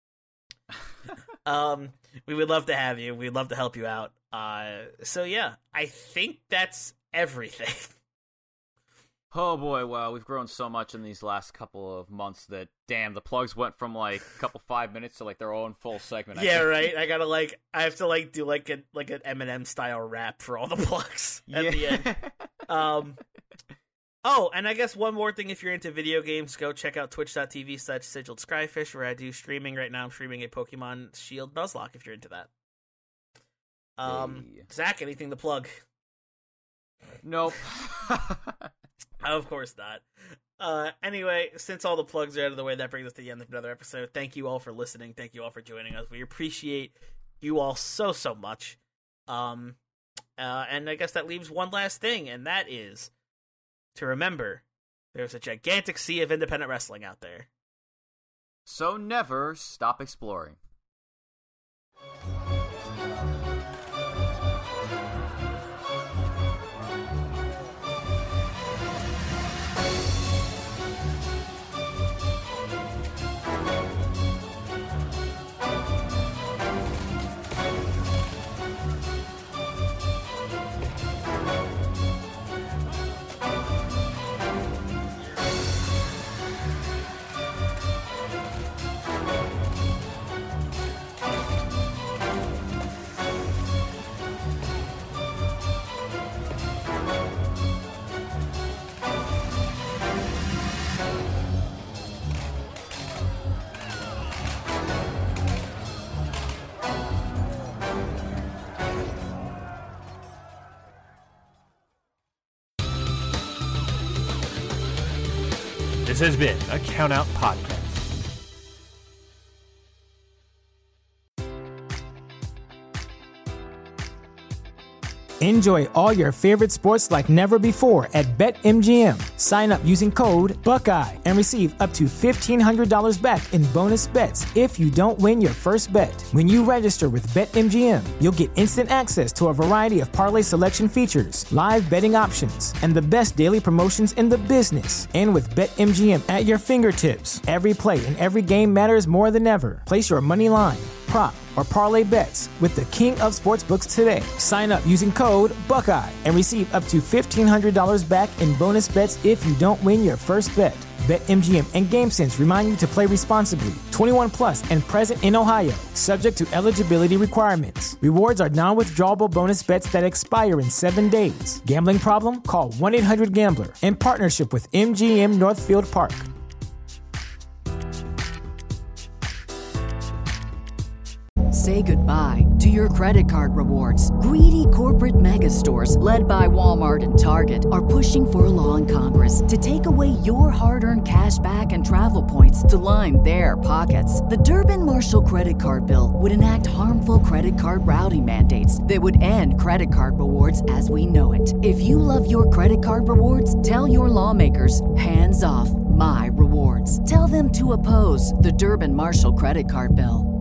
um, we would love to have you. We'd love to help you out. Uh, so yeah, I think that's everything. Oh boy, wow, we've grown so much in these last couple of months that, damn, the plugs went from like a couple five minutes to like their own full segment. Yeah, right. I gotta like, I have to like do like a like an Eminem style rap for all the plugs at yeah. the end. Um. Oh, and I guess one more thing, if you're into video games, go check out twitch dot t v slash sigiled scryfish, where I do streaming right now. I'm streaming a Pokemon Shield Nuzlocke if you're into that. Um, hey. Zach, anything to plug? Nope. Of course not. Uh, anyway, since all the plugs are out of the way, that brings us to the end of another episode. Thank you all for listening. Thank you all for joining us. We appreciate you all so, so much. Um, uh, and I guess that leaves one last thing, and that is to remember there's a gigantic sea of independent wrestling out there. So never stop exploring. This has been a Count Out Podcast. Enjoy all your favorite sports like never before at BetMGM. Sign up using code Buckeye and receive up to fifteen hundred dollars back in bonus bets if you don't win your first bet. When you register with BetMGM, you'll get instant access to a variety of parlay selection features, live betting options, and the best daily promotions in the business. And with BetMGM at your fingertips, every play and every game matters more than ever. Place your money line, prop, or parlay bets with the king of sportsbooks today. Sign up using code Buckeye and receive up to fifteen hundred dollars back in bonus bets if you don't win your first bet. BetMGM and GameSense remind you to play responsibly. twenty-one plus and present in Ohio, subject to eligibility requirements. Rewards are non-withdrawable bonus bets that expire in seven days. Gambling problem? Call one eight hundred gambler in partnership with M G M Northfield Park. Say goodbye to your credit card rewards. Greedy corporate mega stores, led by Walmart and Target, are pushing for a law in Congress to take away your hard-earned cash back and travel points to line their pockets. The Durbin-Marshall credit card bill would enact harmful credit card routing mandates that would end credit card rewards as we know it. If you love your credit card rewards, tell your lawmakers, hands off my rewards. Tell them to oppose the Durbin-Marshall credit card bill.